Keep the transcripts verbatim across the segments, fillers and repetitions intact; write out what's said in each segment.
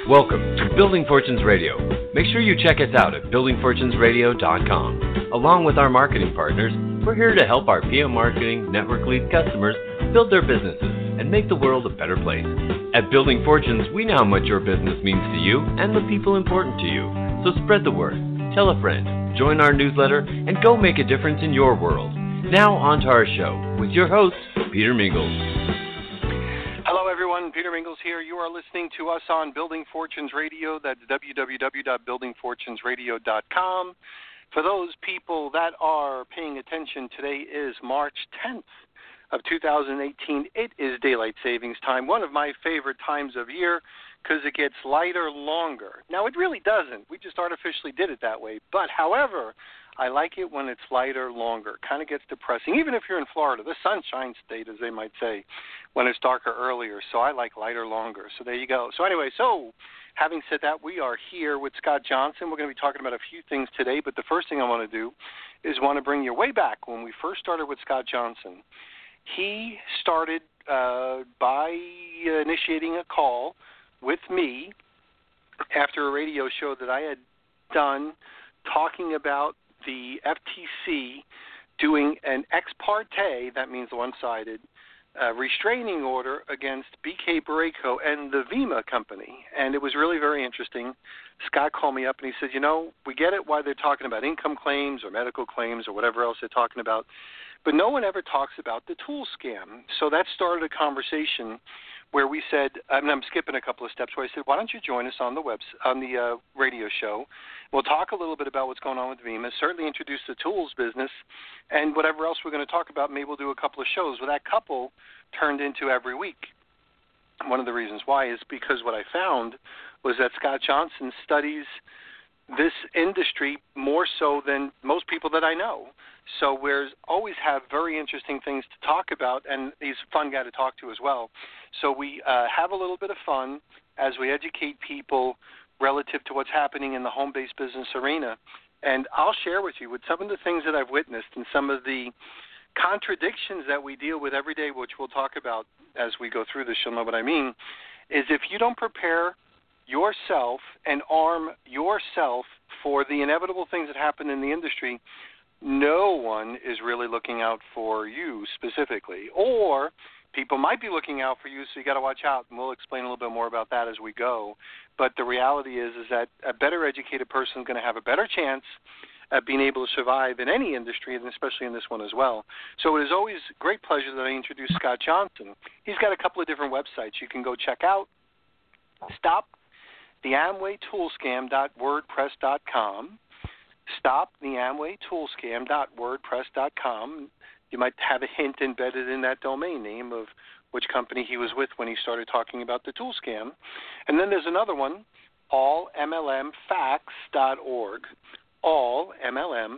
Welcome to Building Fortunes Radio. Make sure you check us out at building fortunes radio dot com. Along with our marketing partners, we're here to help our P M Marketing Network Lead customers build their businesses and make the world a better place. At Building Fortunes, we know how much your business means to you and the people important to you. So spread the word, tell a friend, join our newsletter, and go make a difference in your world. Now on to our show with your host, Peter Mingles. Hello, everyone. Peter Mingles here. You are listening to us on Building Fortunes Radio. That's w w w dot building fortunes radio dot com. For those people that are paying attention, today is March tenth of two thousand eighteen. It is daylight savings time, one of my favorite times of year because it gets lighter longer. Now, it really doesn't. We just artificially did it that way. But, however, I like it when it's lighter longer. Kind of gets depressing, even if you're in Florida. The sunshine state, as they might say, when it's darker earlier. So I like lighter longer. So there you go. So anyway, so having said that, we are here with Scott Johnson. We're going to be talking about a few things today, but the first thing I want to do is want to bring you way back when we first started with Scott Johnson. He started uh, by initiating a call with me after a radio show that I had done talking about the F T C doing an ex parte, that means one-sided, uh, restraining order against B K Barreco and the Vima company. And it was really very interesting. Scott called me up and he said, you know, we get it why they're talking about income claims or medical claims or whatever else they're talking about, but no one ever talks about the tool scam. So that started a conversation where we said, and I'm skipping a couple of steps, where I said, why don't you join us on the web, on the uh, radio show? We'll talk a little bit about what's going on with Vima, certainly introduce the tools business, and whatever else we're going to talk about, maybe we'll do a couple of shows. Well, that couple turned into every week. One of the reasons why is because what I found was that Scott Johnson studies this industry more so than most people that I know. So we always have very interesting things to talk about, and he's a fun guy to talk to as well. So we uh, have a little bit of fun as we educate people relative to what's happening in the home-based business arena. And I'll share with you with some of the things that I've witnessed and some of the contradictions that we deal with every day, which we'll talk about as we go through this. You'll know what I mean, is if you don't prepare yourself and arm yourself for the inevitable things that happen in the industry, no one is really looking out for you specifically. Or people might be looking out for you, so you got to watch out, and we'll explain a little bit more about that as we go. But the reality is is that a better educated person is going to have a better chance at being able to survive in any industry, and especially in this one as well. So it is always a great pleasure that I introduce Scott Johnson. He's got a couple of different websites you can go check out. Stop the Amway Tool Scam dot wordpress dot com. Stop the Amway Tool Scam dot wordpress dot com. You might have a hint embedded in that domain name of which company he was with when he started talking about the tool scam. And then there's another one, all M L M facts dot org, all M L M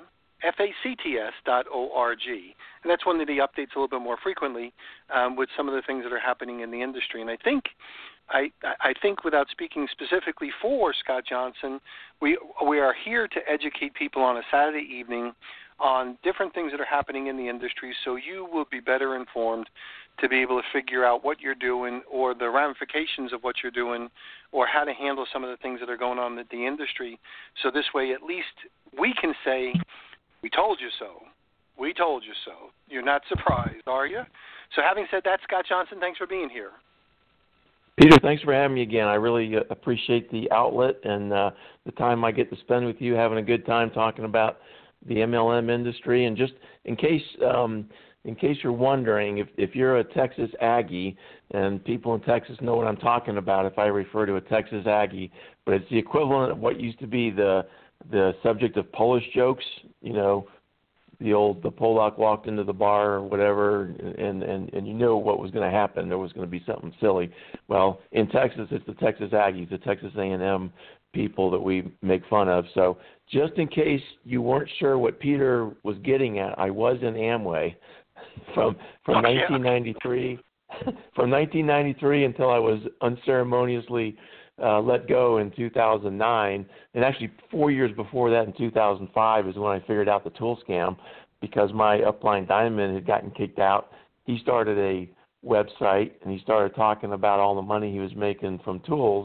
facts dot org. And that's one that he updates a little bit more frequently um, with some of the things that are happening in the industry. And I think I, I think without speaking specifically for Scott Johnson, we we are here to educate people on a Saturday evening on different things that are happening in the industry, so you will be better informed to be able to figure out what you're doing or the ramifications of what you're doing or how to handle some of the things that are going on in the industry. So this way at least we can say, we told you so. We told you so. You're not surprised, are you? So having said that, Scott Johnson, thanks for being here. Peter, thanks for having me again. I really uh, appreciate the outlet and uh, the time I get to spend with you, having a good time talking about the M L M industry. And just in case um, in case you're wondering, if, if you're a Texas Aggie, and people in Texas know what I'm talking about if I refer to a Texas Aggie, but it's the equivalent of what used to be the the subject of Polish jokes, you know, the old, the Polak walked into the bar or whatever, and, and, and you knew what was going to happen. There was going to be something silly. Well, in Texas, it's the Texas Aggies, the Texas A and M people that we make fun of. So just in case you weren't sure what Peter was getting at, I was in Amway from from oh, yeah. nineteen ninety-three from nineteen ninety-three until I was unceremoniously uh, let go in two thousand nine. And actually four years before that, in two thousand five, is when I figured out the tool scam, because my upline Diamond had gotten kicked out. He started a website, and he started talking about all the money he was making from tools.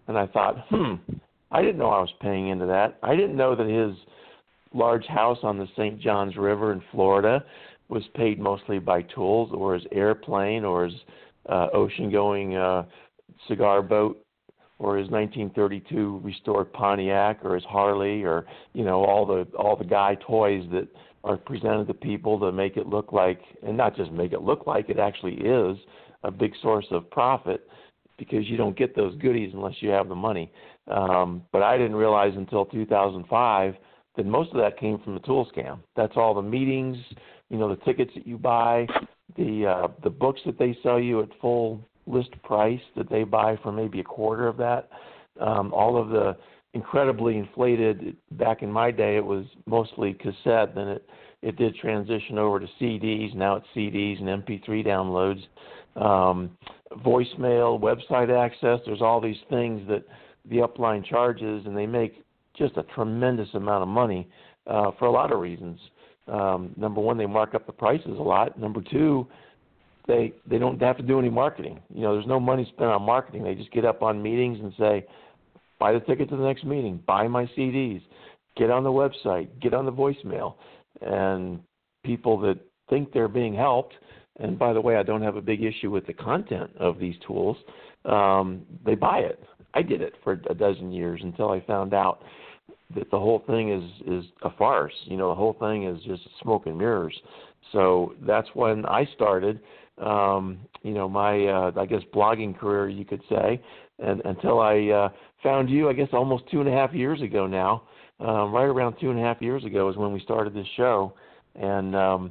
And I thought, hmm, I didn't know I was paying into that. I didn't know that his large house on the Saint Johns River in Florida was paid mostly by tools, or his airplane, or his uh, ocean-going uh, cigar boat, or his nineteen thirty-two restored Pontiac, or his Harley, or you know all the all the guy toys that are presented to people to make it look like, and not just make it look like, it actually is a big source of profit, because you don't get those goodies unless you have the money. Um, but I didn't realize until two thousand five that most of that came from the tool scam. That's all the meetings, you know, the tickets that you buy, the uh, the books that they sell you at full list price that they buy for maybe a quarter of that. Um, all of the incredibly inflated, back in my day it was mostly cassette, then it, it did transition over to C Ds, now it's C Ds and M P three downloads, um, voicemail, website access, there's all these things that the upline charges, and they make just a tremendous amount of money uh, for a lot of reasons. Um, number one, they mark up the prices a lot. Number two, they they don't have to do any marketing. You know, there's no money spent on marketing. They just get up on meetings and say, buy the ticket to the next meeting, buy my C Ds, get on the website, get on the voicemail. And people that think they're being helped, and by the way, I don't have a big issue with the content of these tools, um, they buy it. I did it for a dozen years until I found out that the whole thing is, is a farce. You know, the whole thing is just smoke and mirrors. So that's when I started, um, you know, my, uh, I guess, blogging career, you could say, and until I uh, found you, I guess, almost two and a half years ago now. Um, right around two and a half years ago is when we started this show. And um,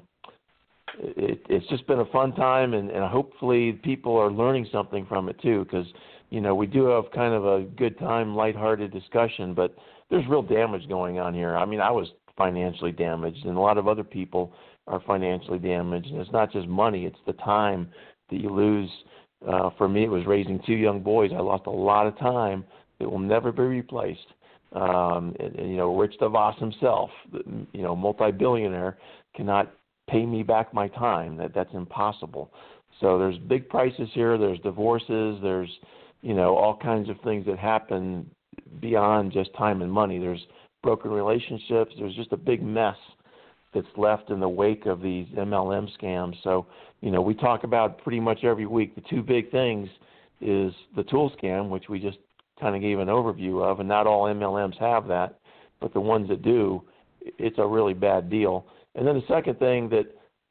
it, it's just been a fun time, and, and hopefully people are learning something from it, too, because, you know, we do have kind of a good time, lighthearted discussion, but there's real damage going on here. I mean, I was financially damaged, and a lot of other people are financially damaged, and it's not just money, it's the time that you lose. Uh, for me, it was raising two young boys. I lost a lot of time that will never be replaced. Um, and, and, you know, Rich DeVos himself, you know, multi-billionaire, cannot pay me back my time. That That's impossible. So there's big prices here. There's divorces. There's, you know, all kinds of things that happen beyond just time and money. There's broken relationships. There's just a big mess that's left in the wake of these M L M scams. So, you know, we talk about pretty much every week. The two big things is the tool scam, which we just kind of gave an overview of, and not all M L Ms have that, but the ones that do, it's a really bad deal. And then the second thing that,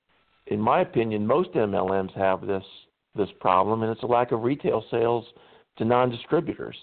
in my opinion, most M L Ms have this this problem, and it's a lack of retail sales to non-distributors.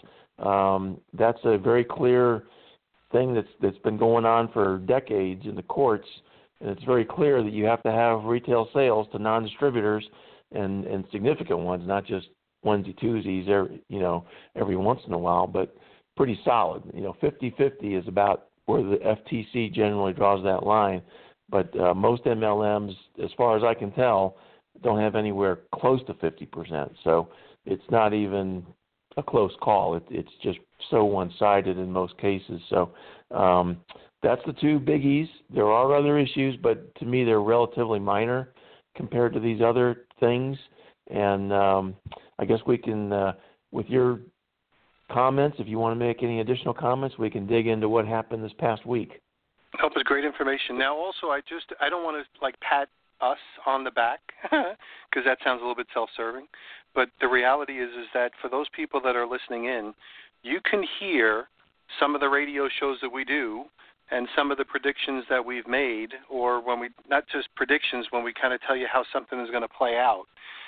Um, that's a very clear thing that's that's been going on for decades in the courts, and it's very clear that you have to have retail sales to non-distributors, and, and significant ones, not just onesie-twosies, every, you know, every once in a while, but pretty solid. You know, fifty-fifty is about where the F T C generally draws that line, but uh, most M L Ms, as far as I can tell, don't have anywhere close to fifty percent. So it's not even a close call. It, it's just so one-sided in most cases. So um, that's the two biggies. There are other issues, but to me they're relatively minor compared to these other things. And um, I guess we can, uh, with your comments, if you want to make any additional comments, we can dig into what happened this past week. That was great information. Now, also, I just I don't want to like pat us on the back because that sounds a little bit self-serving. But the reality is is that for those people that are listening in, you can hear some of the radio shows that we do and some of the predictions that we've made, or when we not just predictions, when we kind of tell you how something is going to play out.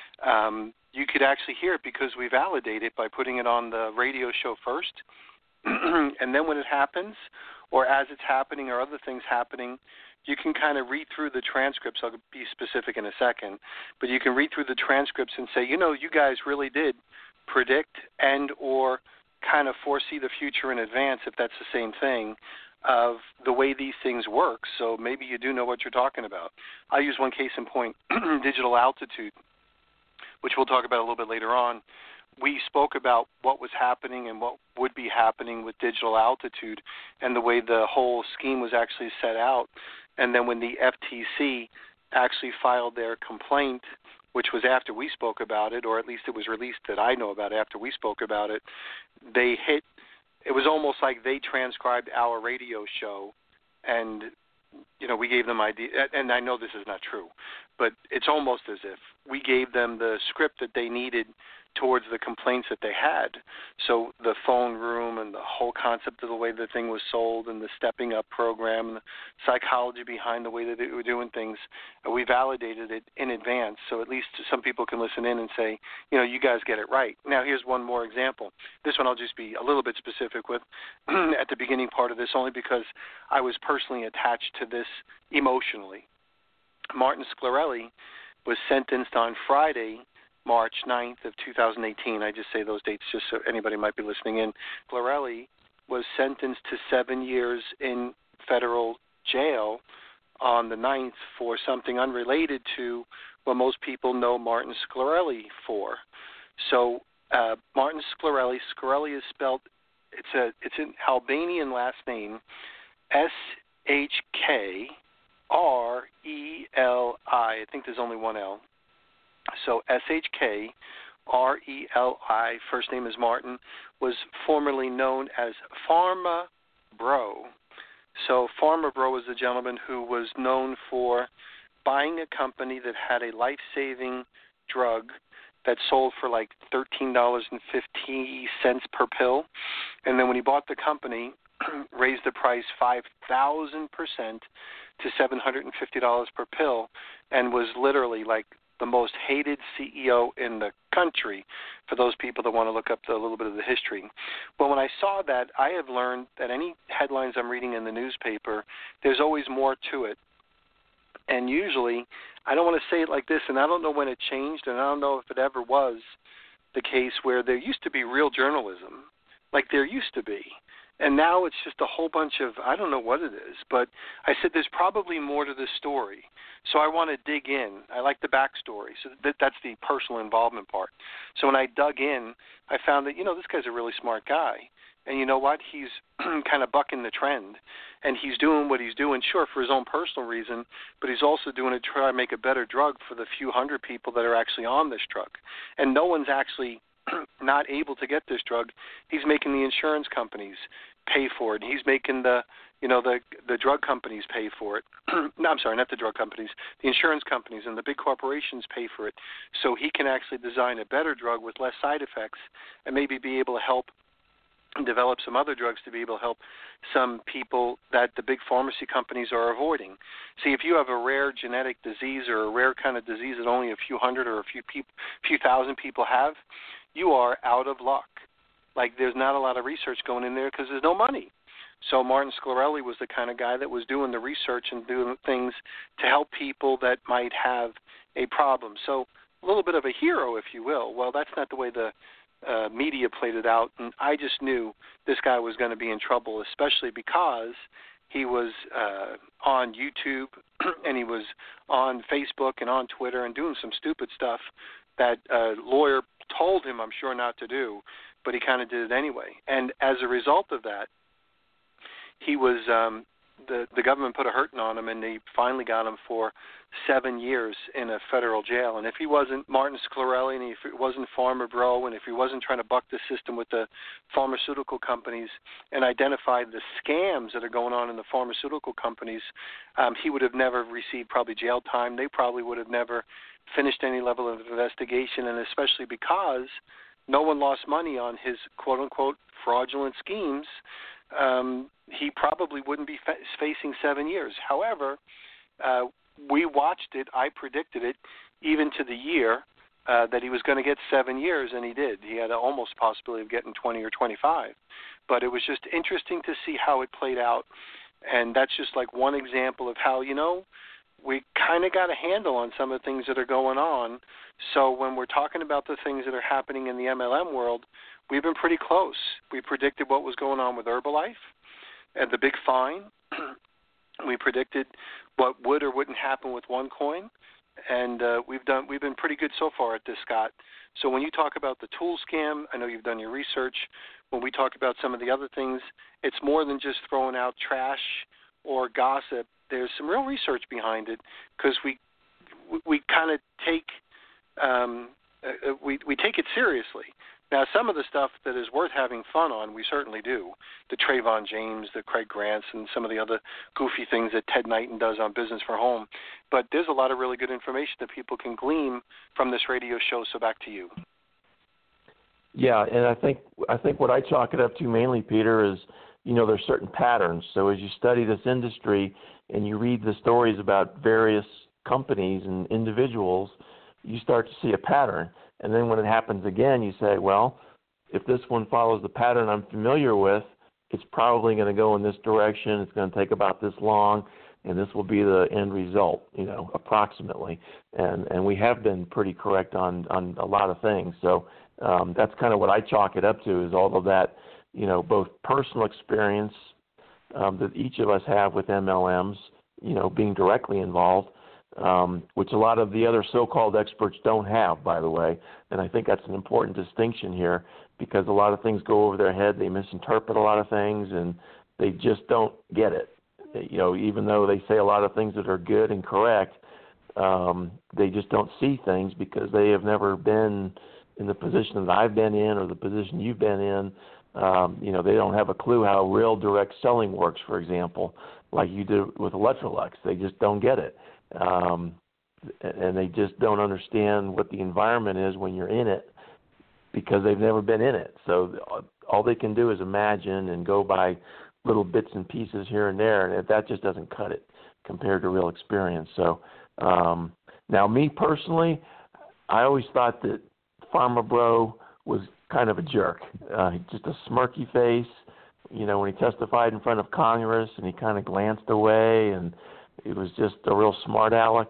Um, you could actually hear it because we validate it by putting it on the radio show first, and then when it happens, or as it's happening, or other things happening, you can kind of read through the transcripts. I'll be specific in a second, but you can read through the transcripts and say, you know, you guys really did predict and or kind of foresee the future in advance, if that's the same thing, of the way these things work. So maybe you do know what you're talking about. I'll use one case in point, Digital Altitude, which we'll talk about a little bit later on. We spoke about what was happening and what would be happening with Digital Altitude and the way the whole scheme was actually set out. And then when the F T C actually filed their complaint which was after we spoke about it, or at least it was released that I know about after we spoke about it, they hit, it was almost like they transcribed our radio show, and, you know, we gave them idea, and I know this is not true, but it's almost as if we gave them the script that they needed towards the complaints that they had. So the phone room and the whole concept of the way the thing was sold and the stepping up program and the psychology behind the way that they were doing things, uh, we validated it in advance so at least some people can listen in and say, you know, you guys get it right. Now here's one more example. This one I'll just be a little bit specific with at the beginning part of this, only because I was personally attached to this emotionally. Martin Sclarelli was sentenced on Friday, March ninth of two thousand eighteen. I just say those dates just so anybody might be listening in. Sclarelli was sentenced to seven years in federal jail on the ninth for something unrelated to what most people know Martin Sclarelli for. So uh, Martin Sclarelli, Sclarelli is spelled, it's a it's an Albanian last name, S H K R E L I. I think there's only one L. So S H K R E L I, first name is Martin, was formerly known as Pharma Bro. So Pharma Bro was a gentleman who was known for buying a company that had a life-saving drug that sold for like thirteen dollars and fifty cents per pill. And then when he bought the company, raised the price five thousand percent to seven hundred fifty dollars per pill, and was literally like the most hated C E O in the country, for those people that want to look up the, a little bit of the history. Well, when I saw that, I have learned that any headlines I'm reading in the newspaper, there's always more to it. And usually, I don't want to say it like this, and I don't know when it changed, and I don't know if it ever was the case where there used to be real journalism, like there used to be. And now it's just a whole bunch of, I don't know what it is, but I said there's probably more to this story. So I want to dig in. I like the backstory. So that, that's the personal involvement part. So when I dug in, I found that, you know, this guy's a really smart guy. And you know what? He's kind of bucking the trend. And he's doing what he's doing, sure, for his own personal reason, but he's also doing it to try to make a better drug for the few hundred people that are actually on this drug. And no one's actually not able to get this drug. He's making the insurance companies pay for it. He's making the, you know, the the drug companies pay for it. No, I'm sorry, not the drug companies. The insurance companies and the big corporations pay for it, so he can actually design a better drug with less side effects and maybe be able to help develop some other drugs to be able to help some people that the big pharmacy companies are avoiding. See, if you have a rare genetic disease or a rare kind of disease that only a few hundred or a few people, few thousand people have, you are out of luck. Like, there's not a lot of research going in there because there's no money. So Martin Sclarelli was the kind of guy that was doing the research and doing things to help people that might have a problem. So a little bit of a hero, if you will. Well, that's not the way the uh, media played it out, and I just knew this guy was going to be in trouble, especially because he was uh, on YouTube and he was on Facebook and on Twitter and doing some stupid stuff that a lawyer told him, I'm sure, not to do, but he kind of did it anyway. And as a result of that, he was um, the the government put a hurting on him, and they finally got him for seven years in a federal jail. And if he wasn't Martin Sclarelli, and if it wasn't Pharma Bro, and if he wasn't trying to buck the system with the pharmaceutical companies and identify the scams that are going on in the pharmaceutical companies, um, he would have never received probably jail time. They probably would have never finished any level of investigation, and especially because no one lost money on his quote-unquote fraudulent schemes, um, he probably wouldn't be fa- facing seven years. However, uh, we watched it. I predicted it even to the year uh, that he was going to get seven years, and he did. He had a almost possibility of getting twenty or twenty-five. But it was just interesting to see how it played out, and that's just like one example of how, you know, we kind of got a handle on some of the things that are going on. So when we're talking about the things that are happening in the M L M world, we've been pretty close. We predicted what was going on with Herbalife and the big fine. We predicted what would or wouldn't happen with OneCoin, and uh, we've done. We've been pretty good so far at this, Scott. So when you talk about the tool scam, I know you've done your research. When we talk about some of the other things, it's more than just throwing out trash or gossip. There's some real research behind it, because we we kind of take um, uh, we we take it seriously. Now, some of the stuff that is worth having fun on, we certainly do. The Trayvon James, the Craig Grants, and some of the other goofy things that Ted Knighton does on Business for Home. But there's a lot of really good information that people can glean from this radio show. So back to you. Yeah, and I think I think what I chalk it up to mainly, Peter, is, you know, there's certain patterns. So as you study this industry and you read the stories about various companies and individuals, you start to see a pattern. And then when it happens again, you say, well, if this one follows the pattern I'm familiar with, it's probably going to go in this direction. It's going to take about this long, and this will be the end result, you know, approximately. And and we have been pretty correct on, on a lot of things. So um, that's kind of what I chalk it up to, is all of that, you know, both personal experience um, that each of us have with M L Ms, you know, being directly involved, Um, which a lot of the other so-called experts don't have, by the way. And I think that's an important distinction here, because a lot of things go over their head. They misinterpret a lot of things, and they just don't get it. You know, even though they say a lot of things that are good and correct, um, they just don't see things because they have never been in the position that I've been in or the position you've been in. Um, you know, they don't have a clue how real direct selling works, for example, like you do with Electrolux. They just don't get it. Um, and they just don't understand what the environment is when you're in it, because they've never been in it. So all they can do is imagine and go by little bits and pieces here and there, and that just doesn't cut it compared to real experience. So um, now, me personally, I always thought that Pharma Bro was kind of a jerk, uh, just a smirky face. You know, when he testified in front of Congress, and he kind of glanced away, and it was just a real smart aleck.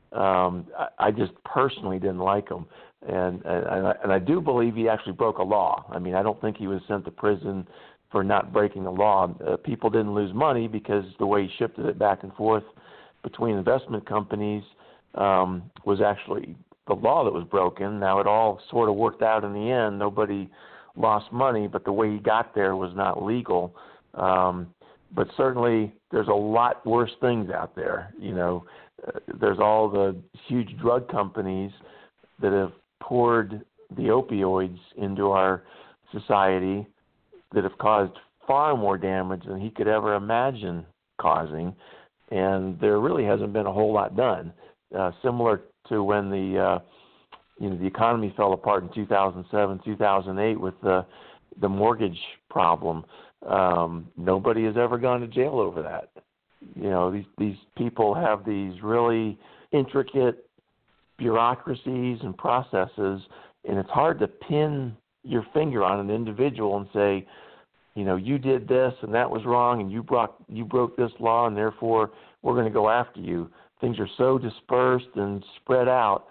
Um, I, I just personally didn't like him, and, and I, and I do believe he actually broke a law. I mean, I don't think he was sent to prison for not breaking the law. Uh, people didn't lose money because the way he shifted it back and forth between investment companies um, was actually the law that was broken. Now it all sort of worked out in the end. Nobody lost money, but the way he got there was not legal. Um, But certainly there's a lot worse things out there. You know, uh, there's all the huge drug companies that have poured the opioids into our society that have caused far more damage than he could ever imagine causing. And there really hasn't been a whole lot done. Uh, similar to when the, uh, you know, the economy fell apart in two thousand seven, two thousand eight with the, the mortgage problem. Um, nobody has ever gone to jail over that. You know, these these people have these really intricate bureaucracies and processes, and it's hard to pin your finger on an individual and say, you know, you did this and that was wrong, and you brought you broke this law, and therefore we're going to go after you. Things are so dispersed and spread out.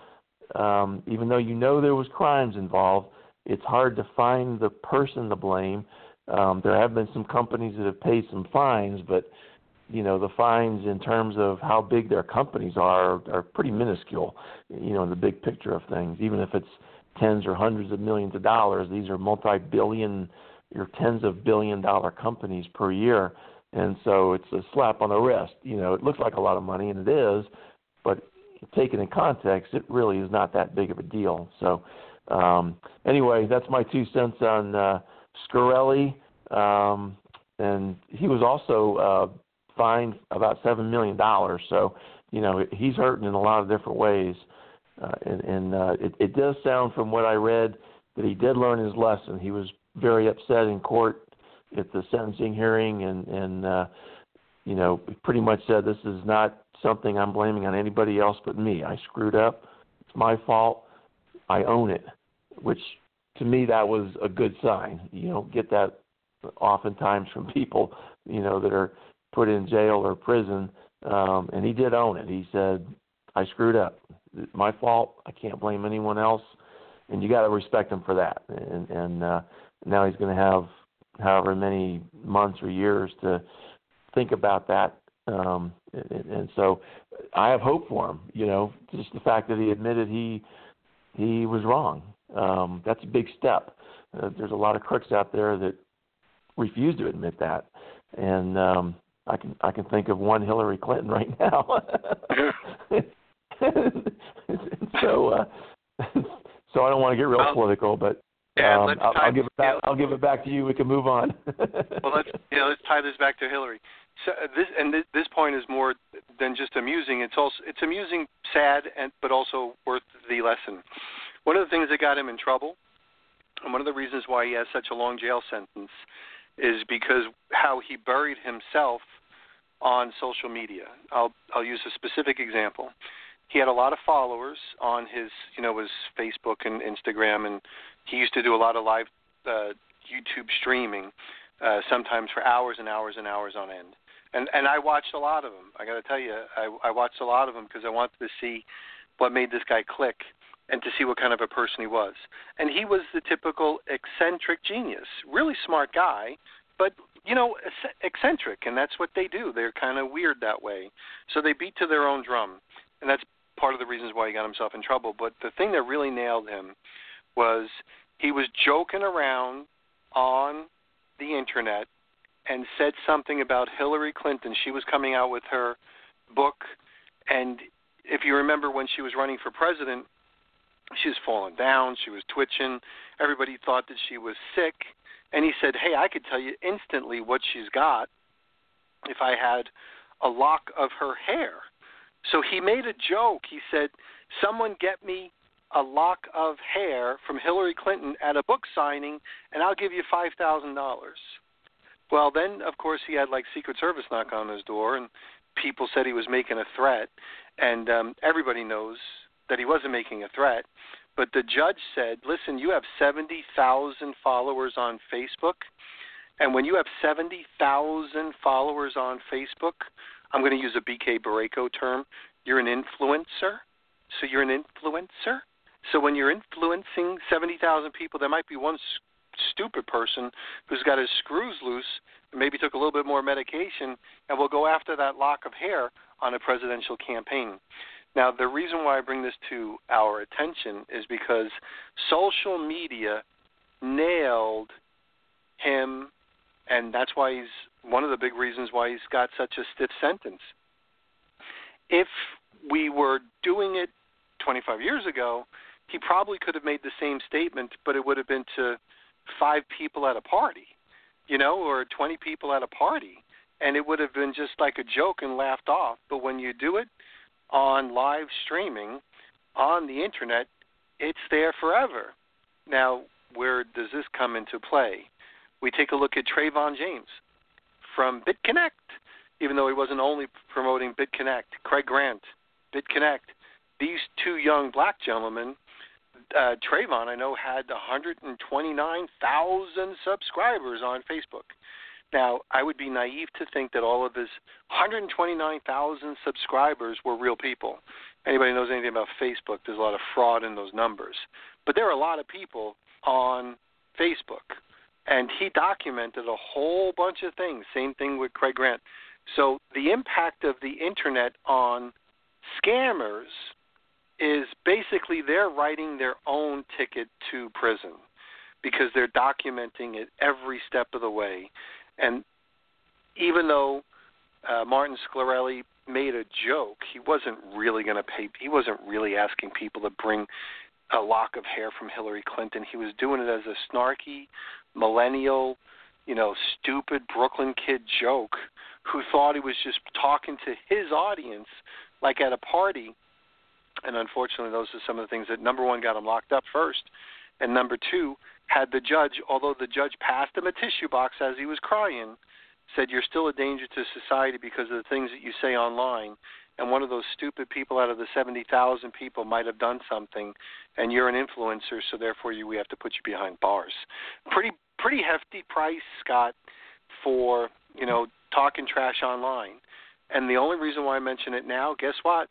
Um, even though you know there was crimes involved, it's hard to find the person to blame. Um, there have been some companies that have paid some fines, but, you know, the fines in terms of how big their companies are are pretty minuscule, you know, in the big picture of things. Even if it's tens or hundreds of millions of dollars, these are multi-billion or tens of billion dollar companies per year. And so it's a slap on the wrist. You know, it looks like a lot of money, and it is, but taken in context, it really is not that big of a deal. So um, anyway, that's my two cents on uh, Scarelli, um, and he was also uh, fined about seven million dollars. So, you know, he's hurting in a lot of different ways. Uh, and and uh, it, it does sound from what I read that he did learn his lesson. He was very upset in court at the sentencing hearing, and, and uh, you know, pretty much said, this is not something I'm blaming on anybody else but me. I screwed up. It's my fault. I own it, which to me, that was a good sign. You don't get that oftentimes from people, you know, that are put in jail or prison. Um, and he did own it. He said, I screwed up. It's my fault. I can't blame anyone else. And you got to respect him for that. And, and uh, now he's going to have however many months or years to think about that. Um, and, and so I have hope for him, you know, just the fact that he admitted he he was wrong. Um, that's a big step. Uh, there's a lot of crooks out there that refuse to admit that. And um, I can I can think of one, Hillary Clinton, right now. And so uh, so I don't want to get real well, political, but yeah, um, let's I'll, tie I'll give it back. yeah. I'll give it back to you. We can move on. well, let's yeah, let's tie this back to Hillary. So uh, this and this, this point is more than just amusing. It's also it's amusing, sad, and but also worth the lesson. One of the things that got him in trouble, and one of the reasons why he has such a long jail sentence, is because how he buried himself on social media. I'll I'll use a specific example. He had a lot of followers on his, you know, his Facebook and Instagram, and he used to do a lot of live uh, YouTube streaming, uh, sometimes for hours and hours and hours on end. And and I watched a lot of them. I got to tell you, I, I watched a lot of them because I wanted to see what made this guy click and to see what kind of a person he was. And he was the typical eccentric genius, really smart guy, but, you know, eccentric, and that's what they do. They're kind of weird that way. So they beat to their own drum, and that's part of the reasons why he got himself in trouble. But the thing that really nailed him was he was joking around on the Internet and said something about Hillary Clinton. She was coming out with her book, and if you remember when she was running for president, she was falling down, she was twitching, everybody thought that she was sick, and he said, hey, I could tell you instantly what she's got if I had a lock of her hair. So he made a joke. He said, someone get me a lock of hair from Hillary Clinton at a book signing, and I'll give you five thousand dollars. Well, then, of course, he had, like, Secret Service knock on his door, and people said he was making a threat, and um, everybody knows that he wasn't making a threat. But the judge said, listen, you have seventy thousand followers on Facebook, and when you have seventy thousand followers on Facebook, I'm going to use a B K Barreco term, you're an influencer. So you're an influencer. So when you're influencing seventy thousand people, there might be one stupid person who's got his screws loose and maybe took a little bit more medication and will go after that lock of hair on a presidential campaign. Now, the reason why I bring this to our attention is because social media nailed him, and that's why he's one of the big reasons why he's got such a stiff sentence. If we were doing it twenty-five years ago, he probably could have made the same statement, but it would have been to five people at a party, you know, or twenty people at a party, and it would have been just like a joke and laughed off. But when you do it on live streaming on the Internet, it's there forever. Now, where does this come into play? We take a look at Trayvon James from BitConnect, even though he wasn't only promoting BitConnect. Craig Grant, BitConnect. These two young black gentlemen, uh, Trayvon, I know, had one hundred twenty-nine thousand subscribers on Facebook. Now, I would be naive to think that all of his one hundred twenty-nine thousand subscribers were real people. Anybody knows anything about Facebook, there's a lot of fraud in those numbers. But there are a lot of people on Facebook, and he documented a whole bunch of things. Same thing with Craig Grant. So the impact of the Internet on scammers is basically they're writing their own ticket to prison because they're documenting it every step of the way. And even though uh, Martin Shkreli made a joke, he wasn't really going to pay. He wasn't really asking people to bring a lock of hair from Hillary Clinton. He was doing it as a snarky, millennial, you know, stupid Brooklyn kid joke who thought he was just talking to his audience like at a party. And unfortunately, those are some of the things that, number one, got him locked up first, and number two, had the judge, although the judge passed him a tissue box as he was crying, said you're still a danger to society because of the things that you say online, and one of those stupid people out of the seventy thousand people might have done something, and you're an influencer, so therefore you, we have to put you behind bars. Pretty pretty hefty price, Scott, for, you know, talking trash online. And the only reason why I mention it now, guess what?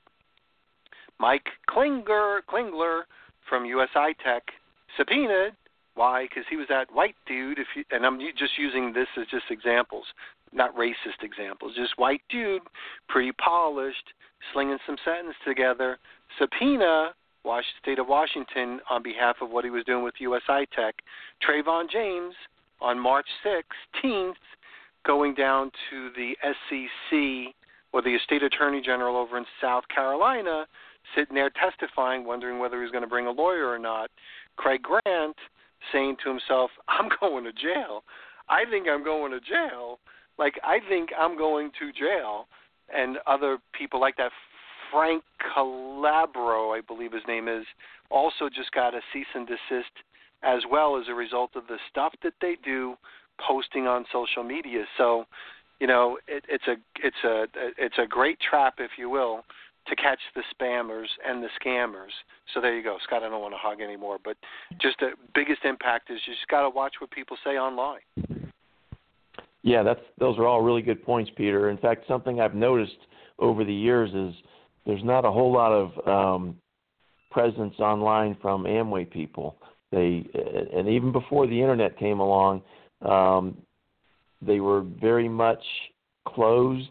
Mike Klingler, Klingler from U S I Tech subpoenaed. Why? Because he was that white dude, if you, and I'm just using this as just examples, not racist examples, just white dude, pretty polished, slinging some sentences together, subpoena Washington, State of Washington on behalf of what he was doing with U S I Tech, Trayvon James on March sixteenth, going down to the S E C, or the State Attorney General over in South Carolina, sitting there testifying, wondering whether he was going to bring a lawyer or not. Craig Grant saying to himself, I'm going to jail. I think I'm going to jail. Like, I think I'm going to jail. And other people like that, Frank Calabro, I believe his name is, also just got a cease and desist as well as a result of the stuff that they do posting on social media. So, you know, it, it's a it's a it's a great trap, if you will, to catch the spammers and the scammers. So there you go, Scott. I don't want to hog anymore, but just the biggest impact is you just got to watch what people say online. Yeah, that's those are all really good points, Peter. In fact, something I've noticed over the years is there's not a whole lot of um, presence online from Amway people. They and even before the internet came along, um, they were very much closed.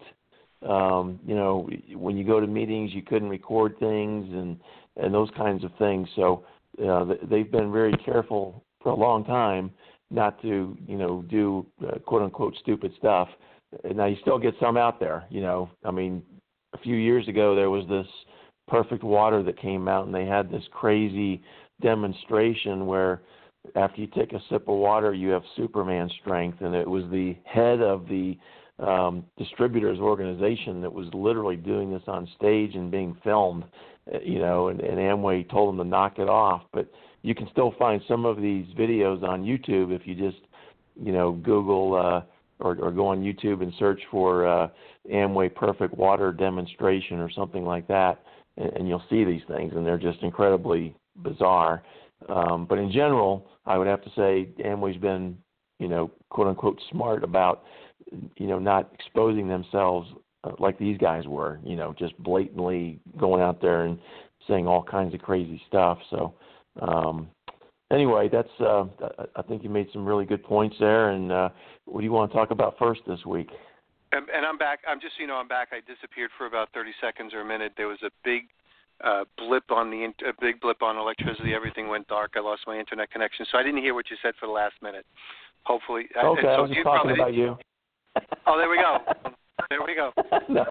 Um, you know, when you go to meetings, you couldn't record things and, and those kinds of things. So uh, they've been very careful for a long time not to, you know, do uh, quote unquote stupid stuff. Now you still get some out there. You know, I mean, a few years ago there was this Perfect Water that came out, and they had this crazy demonstration where after you take a sip of water, you have Superman strength, and it was the head of the um, distributors organization that was literally doing this on stage and being filmed, you know, and, and Amway told them to knock it off. But you can still find some of these videos on YouTube if you just, you know, Google uh, or, or go on YouTube and search for uh, Amway Perfect Water demonstration or something like that, and, and you'll see these things, and they're just incredibly bizarre. Um, but in general, I would have to say Amway's been, you know, quote unquote smart about, you know, not exposing themselves uh, like these guys were, you know, just blatantly going out there and saying all kinds of crazy stuff. So um, anyway, that's uh, I think you made some really good points there. And uh, what do you want to talk about first this week? And, and I'm back. I'm just, you know, I'm back. I disappeared for about thirty seconds or a minute. There was a big Uh, blip on the a big blip on electricity. Everything went dark. I lost my internet connection, so I didn't hear what you said for the last minute. Hopefully, okay. I, I so was just you talking about you. Oh, there we go. There we go. No.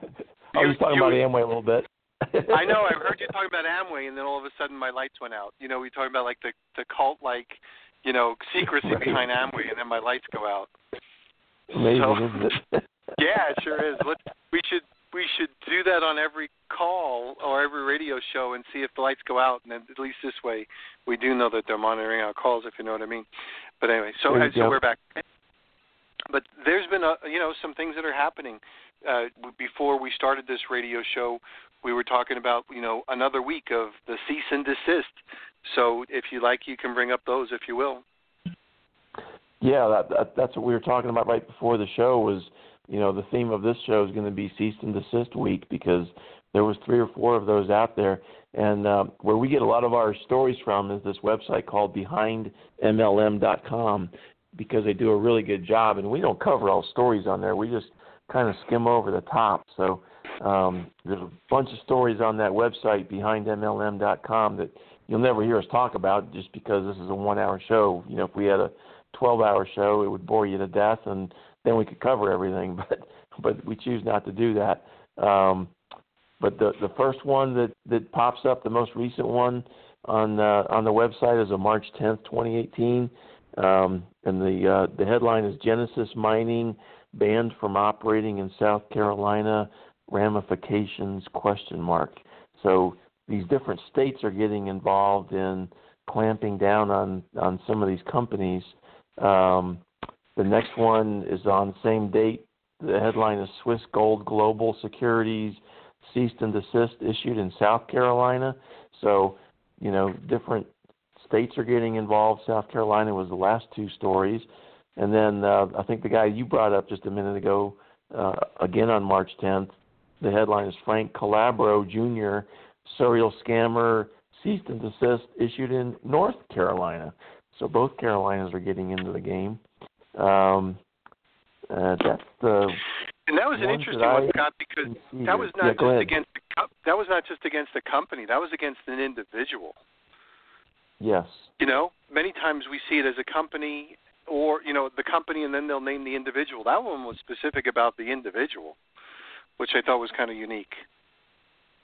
I was you, talking you, about Amway a little bit. I know. I heard you talking about Amway, and then all of a sudden my lights went out. You know, we talking about like the the cult like, you know, secrecy right. behind Amway, and then my lights go out. Amazing, so, isn't it? Yeah, it sure is. Let's, we should. We should do that on every call or every radio show and see if the lights go out, and then at least this way we do know that they're monitoring our calls, if you know what I mean. But anyway, so uh, so we're back. But there's been a, you know some things that are happening. Uh, before we started this radio show, we were talking about you know another week of the cease and desist. So if you like, you can bring up those, if you will. Yeah, that, that, that's what we were talking about right before the show was. You know, the theme of this show is going to be cease and desist week because there was three or four of those out there. And uh, where we get a lot of our stories from is this website called behind M L M dot com because they do a really good job. And we don't cover all stories on there. We just kind of skim over the top. So um, there's a bunch of stories on that website, behind M L M dot com, that you'll never hear us talk about just because this is a one-hour show. You know, if we had a twelve-hour show, it would bore you to death, and then we could cover everything, but but we choose not to do that. Um, but the the first one that, that pops up, the most recent one on uh, on the website, is a March tenth, twenty eighteen, um, and the uh, the headline is Genesis Mining banned from operating in South Carolina, ramifications question mark. So these different states are getting involved in clamping down on on some of these companies. Um, The next one is on the same date. The headline is Swiss Gold Global Securities ceased and desist issued in South Carolina. So, you know, different states are getting involved. South Carolina was the last two stories. And then uh, I think the guy you brought up just a minute ago, uh, again on March tenth, the headline is Frank Calabro, Junior, serial scammer, ceased and desist issued in North Carolina. So both Carolinas are getting into the game. Um, uh, that's the and that was an interesting one, Scott, because that was not yeah, just against the, that was not just against the company. That was against an individual. Yes. You know, many times we see it as a company, or you know, the company, and then they'll name the individual. That one was specific about the individual, which I thought was kind of unique.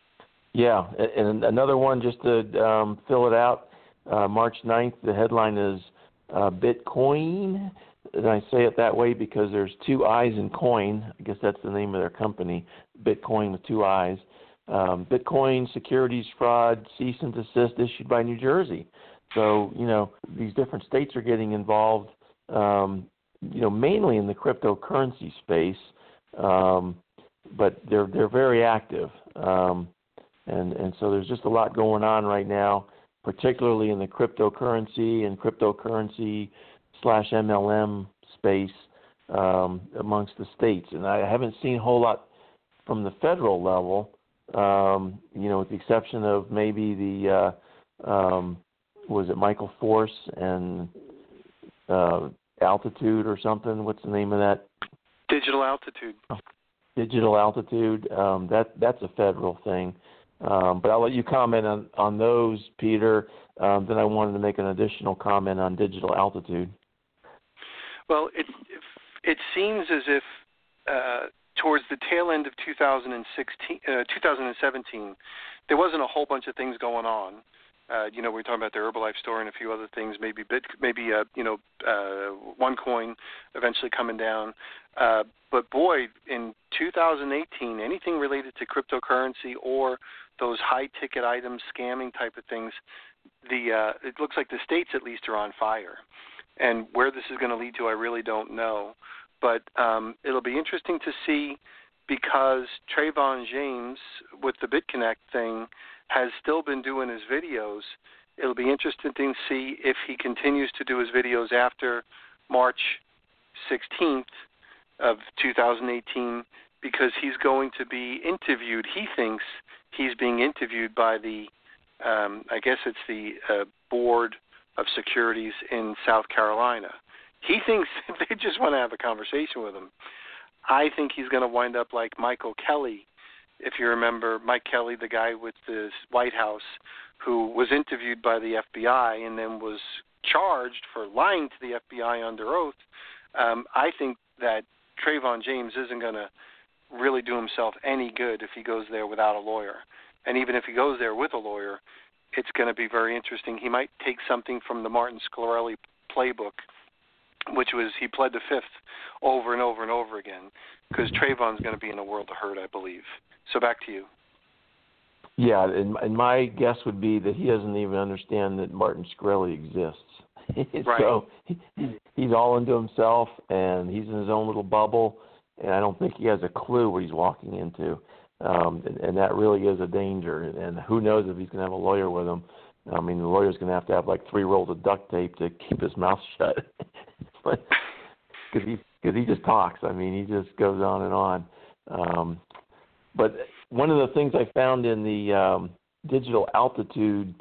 Yeah, and another one just to um, fill it out, uh, March ninth, the headline is uh, Bitcoin. And I say it that way because there's two I's in coin. I guess that's the name of their company, Bitcoin with two I's. Um, Bitcoin securities fraud cease and desist issued by New Jersey. So, you know, these different states are getting involved, um, you know, mainly in the cryptocurrency space, um, but they're they're very active. Um, and, and so there's just a lot going on right now, particularly in the cryptocurrency and cryptocurrency slash M L M space um, amongst the states. And I haven't seen a whole lot from the federal level, um, you know, with the exception of maybe the, uh, um, was it Michael Force and uh, Altitude or something? What's the name of that? Digital Altitude. Digital Altitude. Um, that that's a federal thing. Um, but I'll let you comment on, on those, Peter. Um, then I wanted to make an additional comment on Digital Altitude. Well, it it seems as if uh, towards the tail end of two thousand sixteen, uh, two thousand seventeen, there wasn't a whole bunch of things going on. Uh, you know, we were talking about the Herbalife store and a few other things, maybe bit, maybe uh, you know, uh, OneCoin eventually coming down. Uh, but boy, in two thousand eighteen, anything related to cryptocurrency or those high-ticket items, scamming type of things, the uh, it looks like the states at least are on fire. And where this is going to lead to, I really don't know. But um, it'll be interesting to see because Trayvon James, with the BitConnect thing, has still been doing his videos. It'll be interesting to see if he continues to do his videos after March sixteenth of two thousand eighteen because he's going to be interviewed. He thinks he's being interviewed by the, um, I guess it's the uh, Board of Securities in South Carolina. He thinks they just want to have a conversation with him. I think he's going to wind up like Michael Kelly. If you remember, Mike Kelly, the guy with the White House, who was interviewed by the F B I and then was charged for lying to the F B I under oath. Um, I think that Trayvon James isn't going to really do himself any good if he goes there without a lawyer. And even if he goes there with a lawyer, it's going to be very interesting. He might take something from the Martin Scolarelli playbook, which was he pled the fifth over and over and over again, because Trayvon's going to be in a world of hurt, I believe. So back to you. Yeah, and, and my guess would be that he doesn't even understand that Martin Shkreli exists. Right. So he, he's all into himself, and he's in his own little bubble, and I don't think he has a clue what he's walking into. Um, and, and that really is a danger. And who knows if he's going to have a lawyer with him. I mean, the lawyer's going to have to have like three rolls of duct tape to keep his mouth shut. But because he, cause he just talks. I mean, he just goes on and on. Um, but one of the things I found in the um, Digital Altitude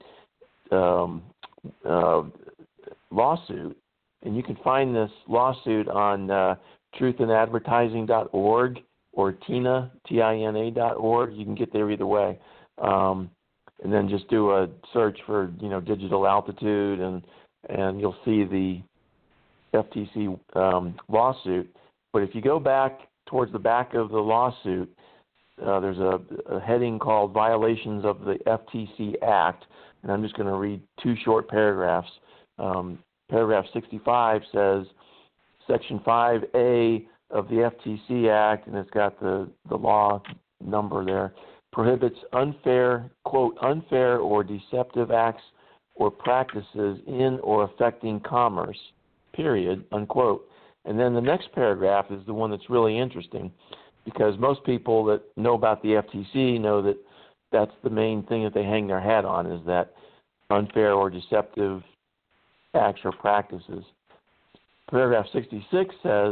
um, uh, lawsuit, and you can find this lawsuit on uh, truth in advertising dot org or TINA, T I N A dot org. You can get there either way. Um, and then just do a search for, you know, Digital Altitude, and and you'll see the F T C um, lawsuit. But if you go back towards the back of the lawsuit, uh, there's a, a heading called Violations of the F T C Act, and I'm just going to read two short paragraphs. Um, paragraph sixty-five says, Section five A of the F T C Act, and it's got the, the law number there, prohibits unfair, quote, unfair or deceptive acts or practices in or affecting commerce, period, unquote. And then the next paragraph is the one that's really interesting, because most people that know about the F T C know that that's the main thing that they hang their hat on, is that unfair or deceptive acts or practices. Paragraph sixty-six says,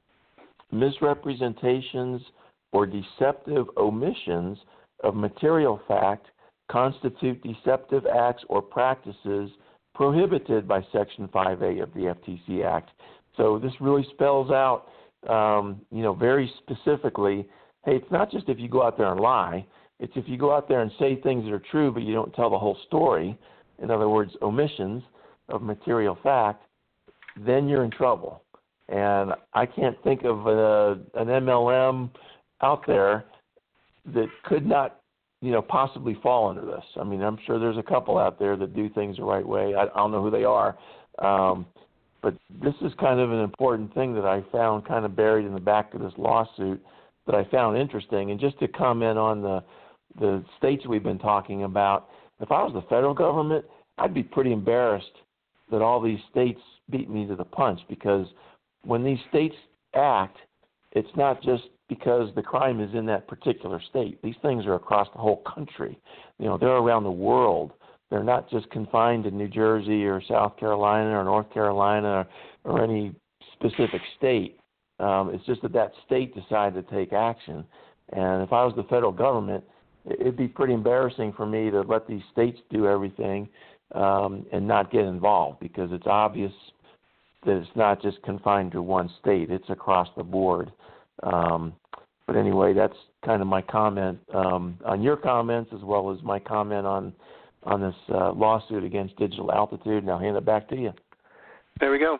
misrepresentations or deceptive omissions of material fact constitute deceptive acts or practices prohibited by Section five A of the F T C Act. So this really spells out, um, you know, very specifically, hey, it's not just if you go out there and lie. It's if you go out there and say things that are true, but you don't tell the whole story. In other words, omissions of material fact, then you're in trouble. And I can't think of a, an M L M out there that could not you know, possibly fall under this. I mean, I'm sure there's a couple out there that do things the right way. I, I don't know who they are. Um, but this is kind of an important thing that I found kind of buried in the back of this lawsuit that I found interesting. And just to comment on the the states we've been talking about, if I was the federal government, I'd be pretty embarrassed that all these states beat me to the punch, because when these states act, it's not just because the crime is in that particular state. These things are across the whole country. You know, they're around the world. They're not just confined to New Jersey or South Carolina or North Carolina or, or any specific state. Um, it's just that that state decided to take action. And if I was the federal government, it'd be pretty embarrassing for me to let these states do everything um, and not get involved, because it's obvious that it's not just confined to one state. It's across the board. Um, but anyway, that's kind of my comment um, on your comments, as well as my comment on on this uh, lawsuit against Digital Altitude. And I'll hand it back to you. There we go.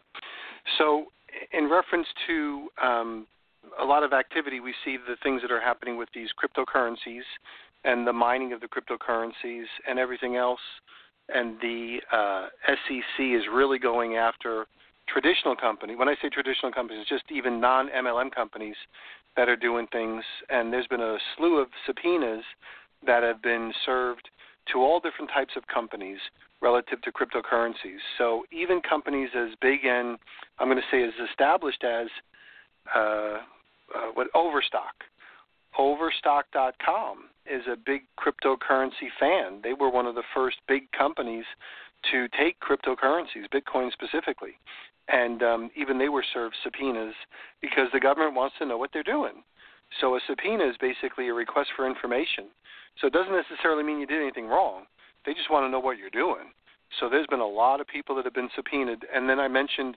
So in reference to um, a lot of activity, we see the things that are happening with these cryptocurrencies and the mining of the cryptocurrencies and everything else. And the uh, S E C is really going after traditional companies. When I say traditional companies, it's just even non-M L M companies that are doing things. And there's been a slew of subpoenas that have been served to all different types of companies relative to cryptocurrencies. So even companies as big and, I'm going to say, as established as uh, uh, what Overstock. Overstock dot com is a big cryptocurrency fan. They were one of the first big companies to take cryptocurrencies, Bitcoin specifically. And um, even they were served subpoenas because the government wants to know what they're doing. So a subpoena is basically a request for information. So it doesn't necessarily mean you did anything wrong. They just want to know what you're doing. So there's been a lot of people that have been subpoenaed. And then I mentioned,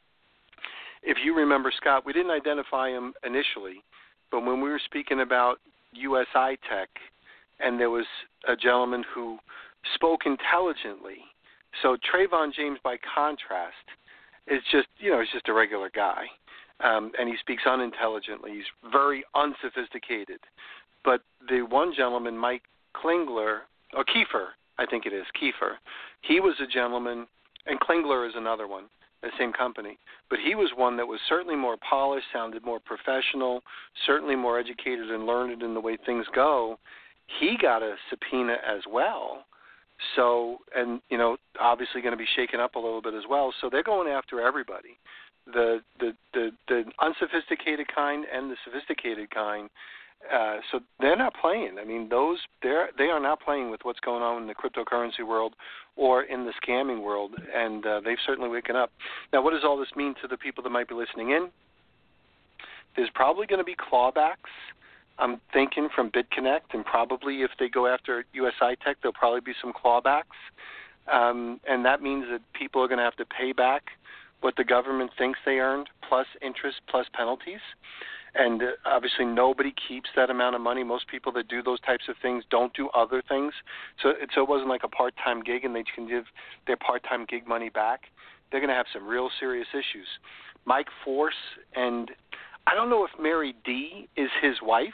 if you remember, Scott, we didn't identify him initially, but when we were speaking about U S I Tech, and there was a gentleman who spoke intelligently. So Trayvon James, by contrast, is just, you know, he's just a regular guy. Um, and he speaks unintelligently. He's very unsophisticated. But the one gentleman, Mike Klingler, or Kiefer, I think it is, Kiefer, he was a gentleman, and Klingler is another one, the same company. But he was one that was certainly more polished, sounded more professional, certainly more educated and learned in the way things go. He got a subpoena as well. So, and, you know, obviously going to be shaken up a little bit as well. So they're going after everybody, the the the, the unsophisticated kind and the sophisticated kind. Uh, so they're not playing. I mean, those they're they are not playing with what's going on in the cryptocurrency world or in the scamming world, and uh, they've certainly waken up. Now, what does all this mean to the people that might be listening in? There's probably going to be clawbacks. I'm thinking from BitConnect, and probably if they go after U S I Tech, there'll probably be some clawbacks, um, and that means that people are going to have to pay back what the government thinks they earned, plus interest, plus penalties. And uh, obviously nobody keeps that amount of money. Most people that do those types of things don't do other things. So it, so it wasn't like a part-time gig and they can give their part-time gig money back. They're going to have some real serious issues. Mike Force, and I don't know if Mary D. is his wife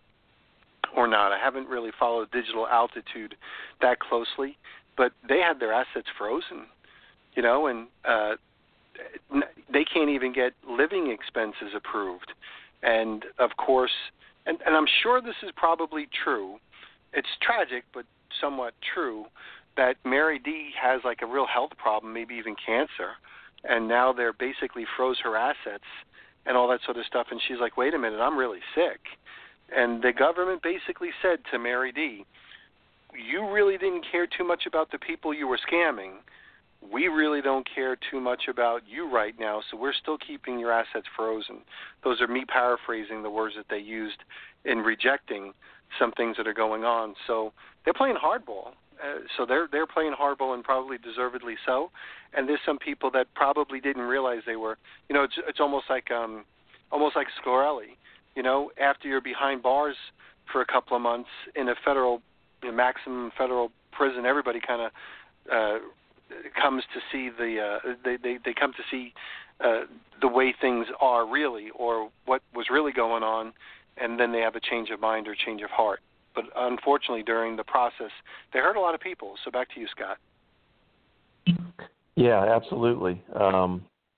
or not. I haven't really followed Digital Altitude that closely, but they had their assets frozen, you know, and uh, they can't even get living expenses approved. And, of course, and, and I'm sure this is probably true. It's tragic, but somewhat true, that Mary D. has like a real health problem, maybe even cancer, and now they're basically froze her assets and all that sort of stuff. And she's like, wait a minute, I'm really sick. And the government basically said to Mary D., you really didn't care too much about the people you were scamming. We really don't care too much about you right now, so we're still keeping your assets frozen. Those are me paraphrasing the words that they used in rejecting some things that are going on. So they're playing hardball. Uh, so they're they're playing hardball, and probably deservedly so. And there's some people that probably didn't realize they were. You know, it's it's almost like um, almost like Scorelli. You know, after you're behind bars for a couple of months in a federal, you know, maximum federal prison, everybody kind of uh, comes to see the uh, they, they they come to see uh, the way things are really, or what was really going on, and then they have a change of mind or change of heart. but unfortunately during the process, they hurt a lot of people. So back to you, Scott. Yeah, absolutely. Um,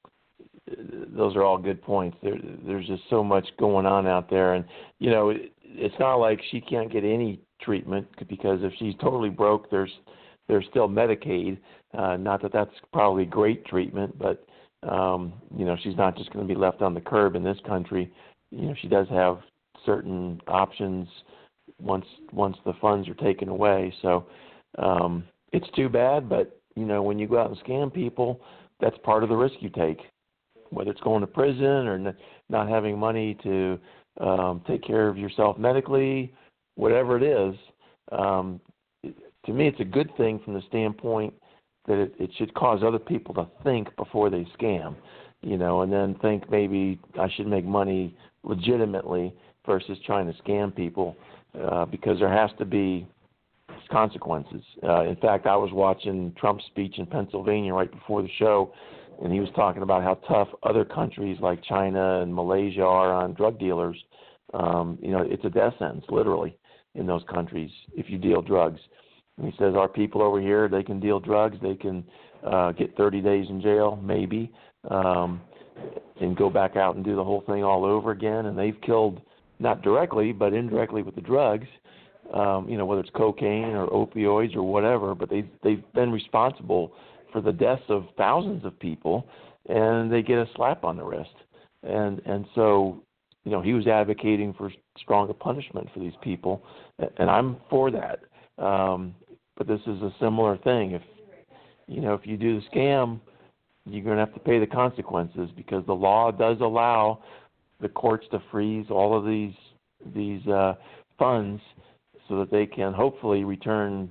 those are all good points. There, there's just so much going on out there. And, you know, it, it's not like she can't get any treatment, because if she's totally broke, there's there's still Medicaid. Uh, not that that's probably great treatment, but, um, you know, she's not just going to be left on the curb in this country. You know, she does have certain options once once the funds are taken away. So um, it's too bad, but, you know, when you go out and scam people, that's part of the risk you take, whether it's going to prison or n- not having money to um, take care of yourself medically, whatever it is. Um, it, to me, it's a good thing from the standpoint that it, it should cause other people to think before they scam, you know, and then think maybe I should make money legitimately versus trying to scam people, uh, because there has to be consequences. Uh, in fact, I was watching Trump's speech in Pennsylvania right before the show, and he was talking about how tough other countries like China and Malaysia are on drug dealers. Um, you know, it's a death sentence, literally, in those countries if you deal drugs. And he says our people over here, they can deal drugs, they can uh, get thirty days in jail, maybe, um, and go back out and do the whole thing all over again. And they've killed, not directly, but indirectly with the drugs, um, you know, whether it's cocaine or opioids or whatever, but they've, they've been responsible for the deaths of thousands of people, and they get a slap on the wrist. And and so, you know, he was advocating for stronger punishment for these people, and I'm for that. Um, but this is a similar thing. If, you know, if you do the scam, you're going to have to pay the consequences, because the law does allow the courts to freeze all of these these uh, funds so that they can hopefully return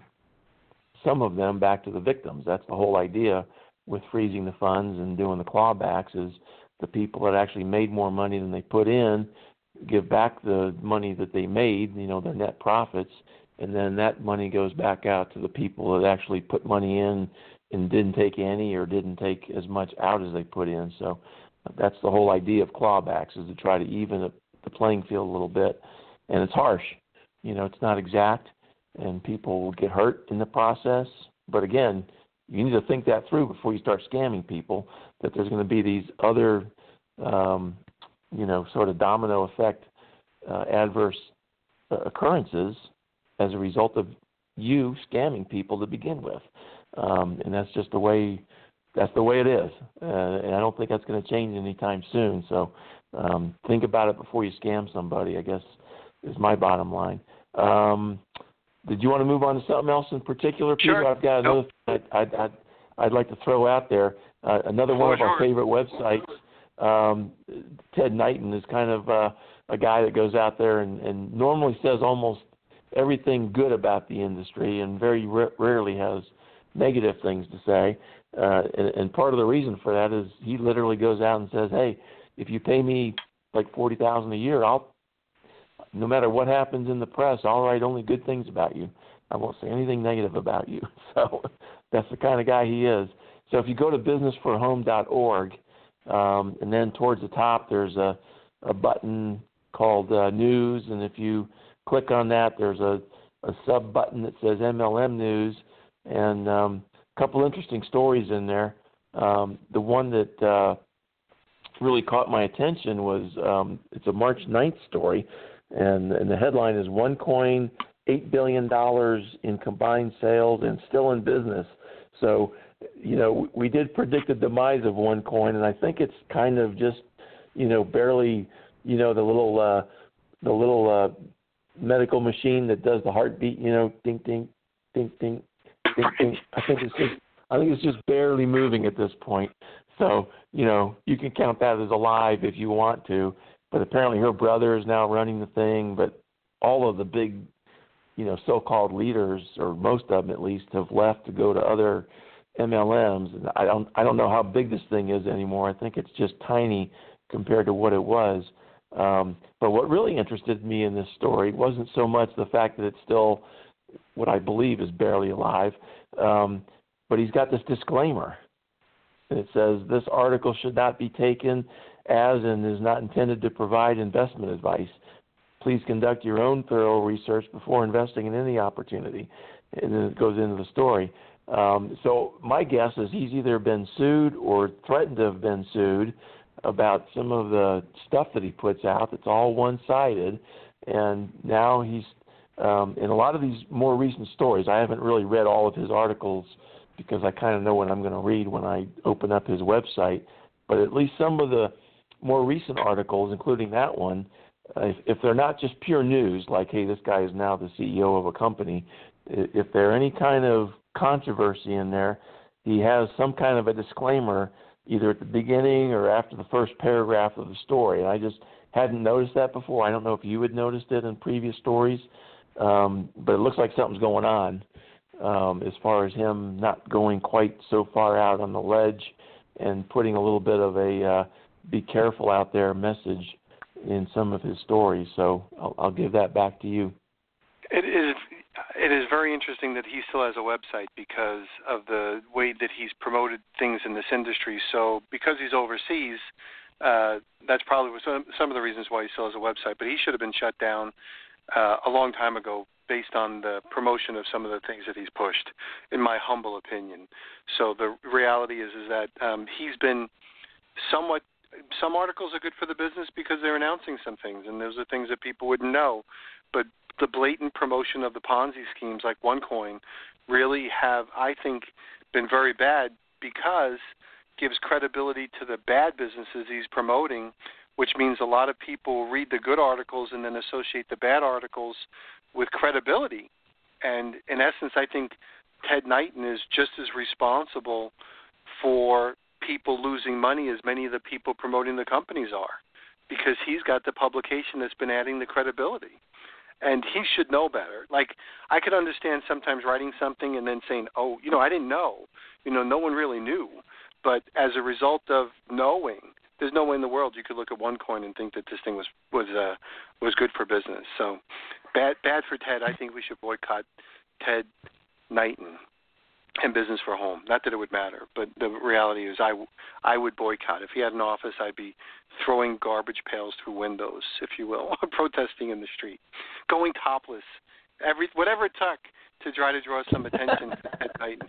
some of them back to the victims. That's the whole idea with freezing the funds and doing the clawbacks, is the people that actually made more money than they put in give back the money that they made, you know, their net profits, and then that money goes back out to the people that actually put money in and didn't take any or didn't take as much out as they put in. So that's the whole idea of clawbacks, is to try to even the playing field a little bit. And it's harsh. You know, it's not exact, and people will get hurt in the process. But again, you need to think that through before you start scamming people, that there's going to be these other, um, you know, sort of domino effect uh, adverse uh, occurrences as a result of you scamming people to begin with. Um, and that's just the way, that's the way it is. Uh, and I don't think that's going to change anytime soon. So um, think about it before you scam somebody, I guess, is my bottom line. Um, did you want to move on to something else in particular, Peter? Sure. I've got another nope. thing I'd, I'd, I'd like to throw out there. Uh, another one of sure. our favorite websites, um, Ted Knighton, is kind of uh, a guy that goes out there and, and normally says almost everything good about the industry, and very r- rarely has negative things to say. Uh, and, and part of the reason for that is he literally goes out and says, hey, if you pay me like forty thousand dollars a year, I'll, no matter what happens in the press, I'll write only good things about you. I won't say anything negative about you. So that's the kind of guy he is. So if you go to business for home dot org, um, and then towards the top there's a, a button called uh, News, and if you click on that, there's a, a sub button that says M L M News, and um, a couple interesting stories in there. Um, the one that uh, really caught my attention was um, it's a March ninth story, and, and the headline is OneCoin, eight billion dollars in combined sales and still in business. So, you know, we did predict the demise of OneCoin, and I think it's kind of just, you know, barely, you know, the little uh, the little uh, medical machine that does the heartbeat, you know, ding, ding, ding, ding, ding, ding. I think it's just, I think it's just barely moving at this point. So, you know, you can count that as alive if you want to. But apparently her brother is now running the thing. But all of the big, you know, so-called leaders, or most of them at least, have left to go to other M L Ms. And I don't, I don't know how big this thing is anymore. I think it's just tiny compared to what it was. Um, but what really interested me in this story wasn't so much the fact that it's still what I believe is barely alive, um, but he's got this disclaimer. And it says, this article should not be taken as and is not intended to provide investment advice. please conduct your own thorough research before investing in any opportunity. And then it goes into the story. Um, so my guess is he's either been sued or threatened to have been sued about some of the stuff that he puts out that's all one-sided. And now he's, um, in a lot of these more recent stories, I haven't really read all of his articles because I kind of know what I'm going to read when I open up his website. But at least some of the more recent articles, including that one, uh, if, if they're not just pure news, like, hey, this guy is now the C E O of a company, if there any kind of controversy in there, he has some kind of a disclaimer either at the beginning or after the first paragraph of the story. And I just hadn't noticed that before. I don't know if you had noticed it in previous stories, um, but it looks like something's going on um, as far as him not going quite so far out on the ledge and putting a little bit of a uh, be careful out there message in some of his stories. So I'll, I'll give that back to you. It is it is very interesting that he still has a website because of the way that he's promoted things in this industry. So because he's overseas, uh, that's probably some, some of the reasons why he still has a website. But he should have been shut down uh, a long time ago based on the promotion of some of the things that he's pushed, in my humble opinion. So the reality is is that um, he's been somewhat – some articles are good for the business because they're announcing some things, and those are things that people wouldn't know. But the blatant promotion of the Ponzi schemes like OneCoin really have, I think, been very bad because gives credibility to the bad businesses he's promoting, which means a lot of people read the good articles and then associate the bad articles with credibility. And in essence, I think Ted Knighton is just as responsible for people losing money as many of the people promoting the companies are, because he's got the publication that's been adding the credibility. And he should know better. Like, I could understand sometimes writing something and then saying, oh, you know, I didn't know. You know, no one really knew. But as a result of knowing, there's no way in the world you could look at OneCoin and think that this thing was was uh, was good for business. So bad bad for Ted. I think we should boycott Ted Knighton and Business for Home. Not that it would matter, but the reality is I, I would boycott. If he had an office, I'd be throwing garbage pails through windows, if you will, protesting in the street, going topless, every whatever it took to try to draw some attention to Ted Knighton.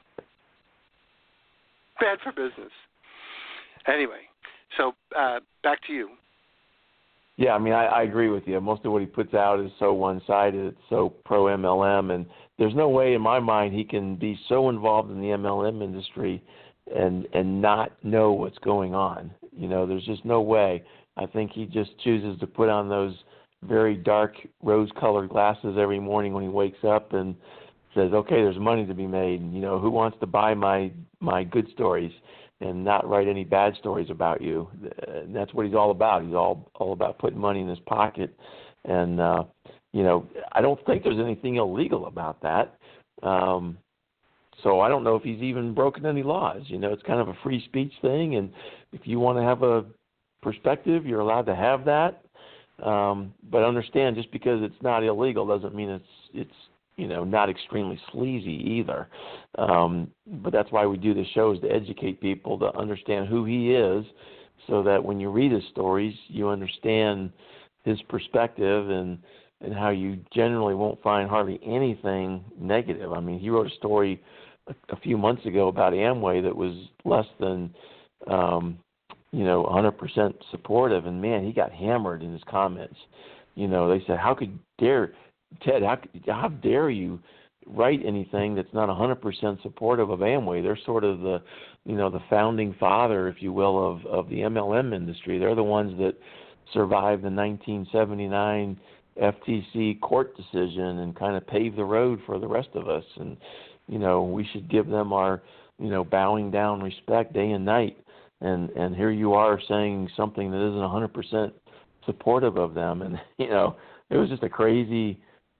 Bad for business. Anyway, so uh, back to you. Yeah, I mean, I, I agree with you. Most of what he puts out is so one-sided. It's so pro-M L M, and there's no way in my mind he can be so involved in the M L M industry and and not know what's going on. You know, there's just no way. I think he just chooses to put on those very dark rose-colored glasses every morning when he wakes up and says, okay, there's money to be made. And, you know, who wants to buy my, my good stories and not write any bad stories about you? And that's what he's all about. He's all, all about putting money in his pocket. And, uh, you know, I don't think there's anything illegal about that. Um, so I don't know if he's even broken any laws. You know, it's kind of a free speech thing. And if you want to have a perspective, you're allowed to have that. Um, but understand, just because it's not illegal doesn't mean it's, it's, you know, not extremely sleazy either. Um, but that's why we do the shows, to educate people, to understand who he is, so that when you read his stories, you understand his perspective and, and how you generally won't find hardly anything negative. I mean, he wrote a story a, a few months ago about Amway that was less than, um, you know, one hundred percent supportive. And, man, he got hammered in his comments. You know, they said, how could dare – Ted, how, how dare you write anything that's not one hundred percent supportive of Amway? They're sort of the, you know, the founding father, if you will, of, of the M L M industry. They're the ones that survived the nineteen seventy-nine F T C court decision and kind of paved the road for the rest of us. And, you know, we should give them our, you know, bowing down respect day and night. And, and here you are saying something that isn't one hundred percent supportive of them. And, you know, it was just a crazy...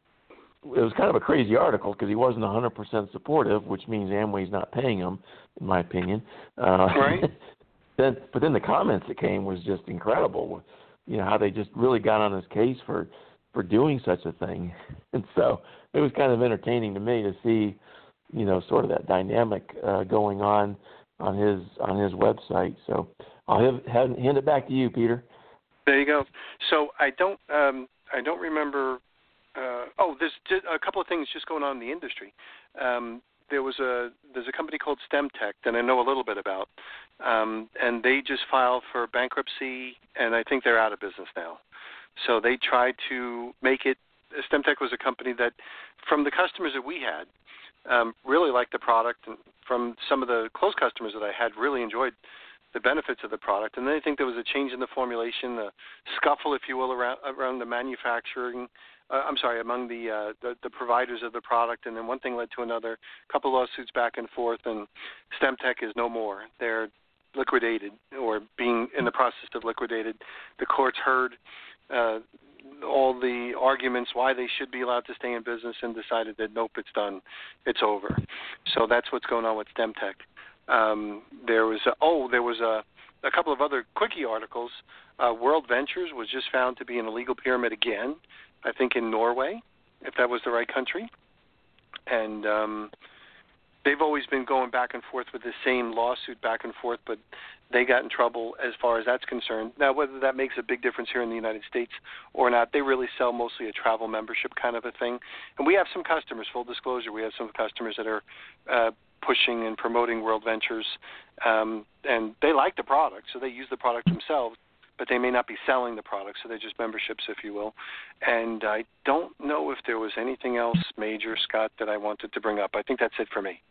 It was kind of a crazy article because he wasn't one hundred percent supportive, which means Amway's not paying him, in my opinion. Uh, right. then, but then the comments that came was just incredible. You know, how they just really got on his case for, for doing such a thing. And so it was kind of entertaining to me to see, you know, sort of that dynamic uh, going on on his on his website. So I'll have, have, hand it back to you, Peter. There you go. So I don't um, I don't remember. Uh, oh, there's just a couple of things just going on in the industry. Um, there was a there's a company called StemTech that I know a little bit about, um, and they just filed for bankruptcy, and I think they're out of business now. So they tried to make it. StemTech was a company that, from the customers that we had, um, really liked the product, and from some of the close customers that I had, really enjoyed the benefits of the product. And then I think there was a change in the formulation, a scuffle, if you will, around, around the manufacturing. Uh, I'm sorry, among the, uh, the the providers of the product, and then one thing led to another. A couple of lawsuits back and forth, and StemTech is no more. They're liquidated, or being in the process of liquidated. The courts heard uh, all the arguments why they should be allowed to stay in business, and decided that nope, it's done, it's over. So that's what's going on with StemTech. Um, there was a, oh, there was a, a couple of other quickie articles. Uh, World Ventures was just found to be an illegal pyramid again. I think in Norway, if that was the right country. And um, they've always been going back and forth with the same lawsuit back and forth, but they got in trouble as far as that's concerned. Now, whether that makes a big difference here in the United States or not, they really sell mostly a travel membership kind of a thing. And we have some customers, full disclosure, we have some customers that are uh, pushing and promoting World Ventures, um, and they like the product, so they use the product themselves, but they may not be selling the product, so they're just memberships, if you will. And I don't know if there was anything else major, Scott, that I wanted to bring up. I think that's it for me.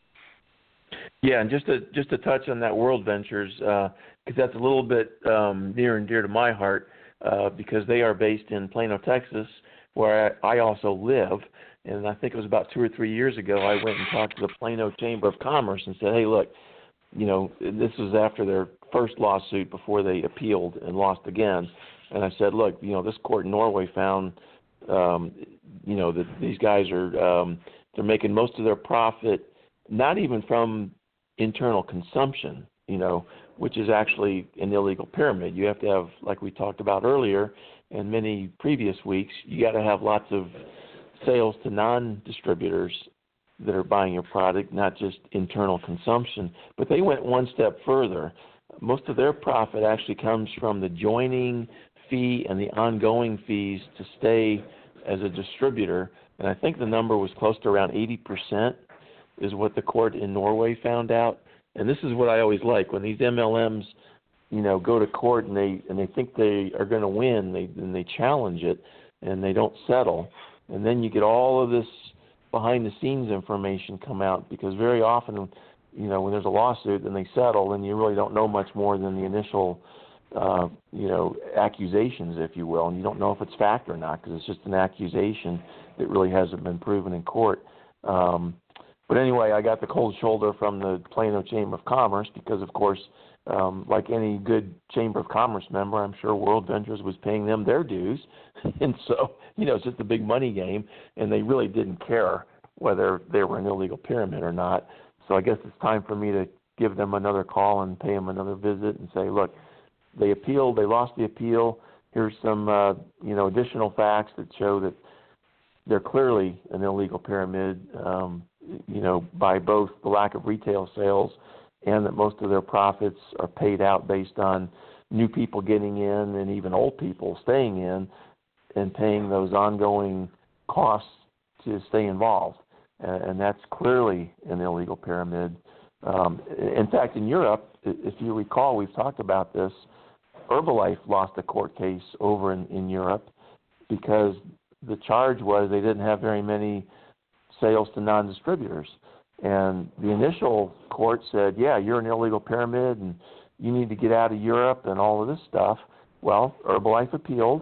Yeah, and just to just to touch on that World Ventures, because uh, that's a little bit um, near and dear to my heart, uh, because they are based in Plano, Texas, where I, I also live. And I think it was about two or three years ago, I went and talked to the Plano Chamber of Commerce and said, hey, look, you know, this was after their first lawsuit before they appealed and lost again. And I said, look, you know, this court in Norway found, um, you know, that these guys are, um, they're making most of their profit, not even from internal consumption, you know, which is actually an illegal pyramid. You have to have, like we talked about earlier and many previous weeks, you got to have lots of sales to non-distributors that are buying your product, not just internal consumption. But they went one step further. Most of their profit actually comes from the joining fee and the ongoing fees to stay as a distributor. And I think the number was close to around eighty percent is what the court in Norway found out. And this is what I always like. When these M L Ms, you know, go to court and they and they think they are going to win, they and they challenge it and they don't settle. And then you get all of this behind-the-scenes information come out, because very often, you know, when there's a lawsuit and they settle, then you really don't know much more than the initial, uh, you know, accusations, if you will, and you don't know if it's fact or not, because it's just an accusation that really hasn't been proven in court. Um, but anyway, I got the cold shoulder from the Plano Chamber of Commerce because, of course, um, like any good Chamber of Commerce member, I'm sure World Ventures was paying them their dues. And so, you know, it's just a big money game, and they really didn't care whether they were an illegal pyramid or not. So I guess it's time for me to give them another call and pay them another visit and say, look, they appealed, they lost the appeal. Here's some, uh, you know, additional facts that show that they're clearly an illegal pyramid, um, you know, by both the lack of retail sales and that most of their profits are paid out based on new people getting in and even old people staying in and paying those ongoing costs to stay involved. And that's clearly an illegal pyramid. Um, in fact, in Europe, if you recall, we've talked about this, Herbalife lost a court case over in, in Europe because the charge was they didn't have very many sales to non-distributors. And the initial court said, yeah, you're an illegal pyramid and you need to get out of Europe and all of this stuff. Well, Herbalife appealed,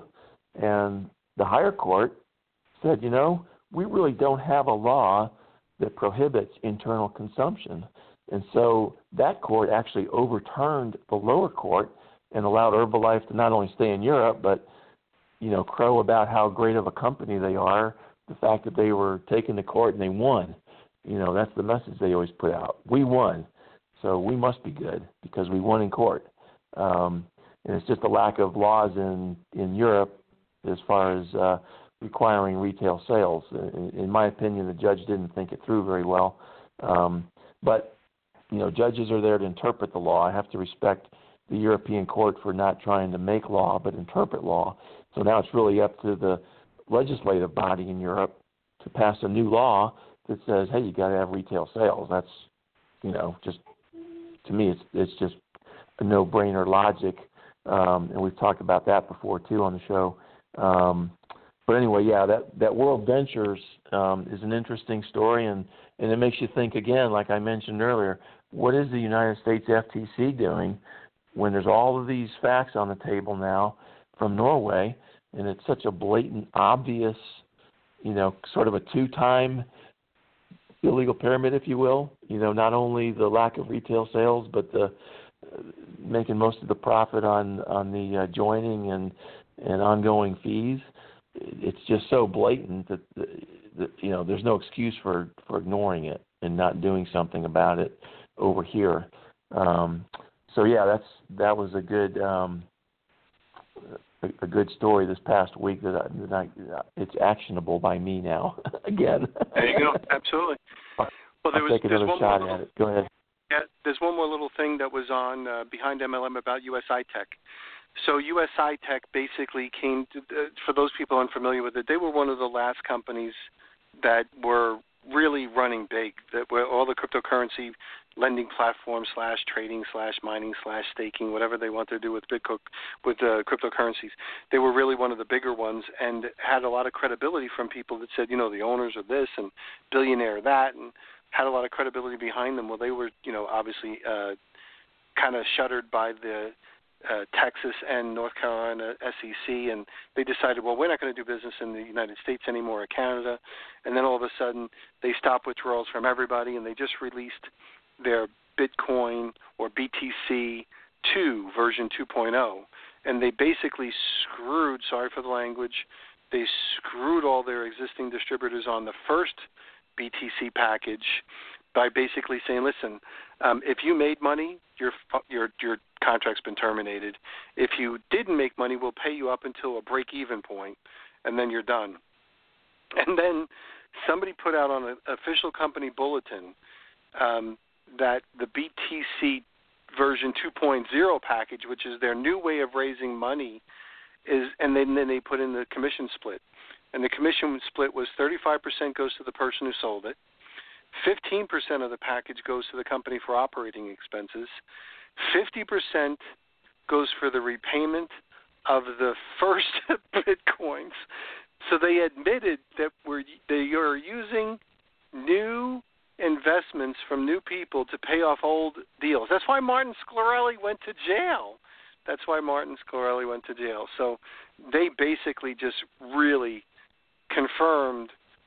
and the higher court said, you know, we really don't have a law that prohibits internal consumption. And so that court actually overturned the lower court and allowed Herbalife to not only stay in Europe, but, you know, crow about how great of a company they are, the fact that they were taken to court and they won. You know, that's the message they always put out. We won, so we must be good because we won in court. Um, and it's just a lack of laws in, in Europe as far as uh, requiring retail sales. In, in my opinion, the judge didn't think it through very well. Um, but, you know, judges are there to interpret the law. I have to respect the European court for not trying to make law but interpret law. So now it's really up to the legislative body in Europe to pass a new law that says, hey, you got to have retail sales. That's, you know, just to me, it's it's just a no-brainer logic, um, and we've talked about that before too on the show. Um, but anyway, yeah, that that World Ventures um, is an interesting story, and and it makes you think again, like I mentioned earlier, what is the United States F T C doing when there's all of these facts on the table now from Norway, and it's such a blatant, obvious, you know, sort of a two-time illegal pyramid, if you will. You know, not only the lack of retail sales, but the uh, making most of the profit on on the uh, joining and and ongoing fees. It's just so blatant that, that you know there's no excuse for, for ignoring it and not doing something about it over here. Um, so yeah, that's that was a good um, a, a good story this past week that, I, that I, it's actionable by me now again. There you go. Absolutely. Well, there I'll was, take another one shot more at little, it. Go ahead. Yeah, there's one more little thing that was on uh, behind M L M about U S I Tech. So U S I Tech basically came to, uh, for those people unfamiliar with it, they were one of the last companies that were really running big, that were all the cryptocurrency lending platforms slash trading slash mining slash staking, whatever they want to do with Bitcoin, with uh, cryptocurrencies. They were really one of the bigger ones and had a lot of credibility from people that said, you know, the owners of this and billionaire that, and had a lot of credibility behind them. Well, they were, you know, obviously uh, kind of shuttered by the Uh, Texas and North Carolina S E C, and they decided, well, we're not going to do business in the United States anymore or Canada. And then all of a sudden, they stopped withdrawals from everybody, and they just released their Bitcoin or B T C two version two point oh. And they basically screwed, sorry for the language, they screwed all their existing distributors on the first B T C package by basically saying, listen, um, if you made money, your your your contract's been terminated. If you didn't make money, we'll pay you up until a break-even point, and then you're done. And then somebody put out on an official company bulletin um, that the B T C version two point oh package, which is their new way of raising money, is, and then, then they put in the commission split. And the commission split was thirty-five percent goes to the person who sold it, fifteen percent of the package goes to the company for operating expenses, fifty percent goes for the repayment of the first Bitcoins. So they admitted that we're, they are using new investments from new people to pay off old deals. That's why Martin Shkreli went to jail. That's why Martin Shkreli went to jail. So they basically just really confirmed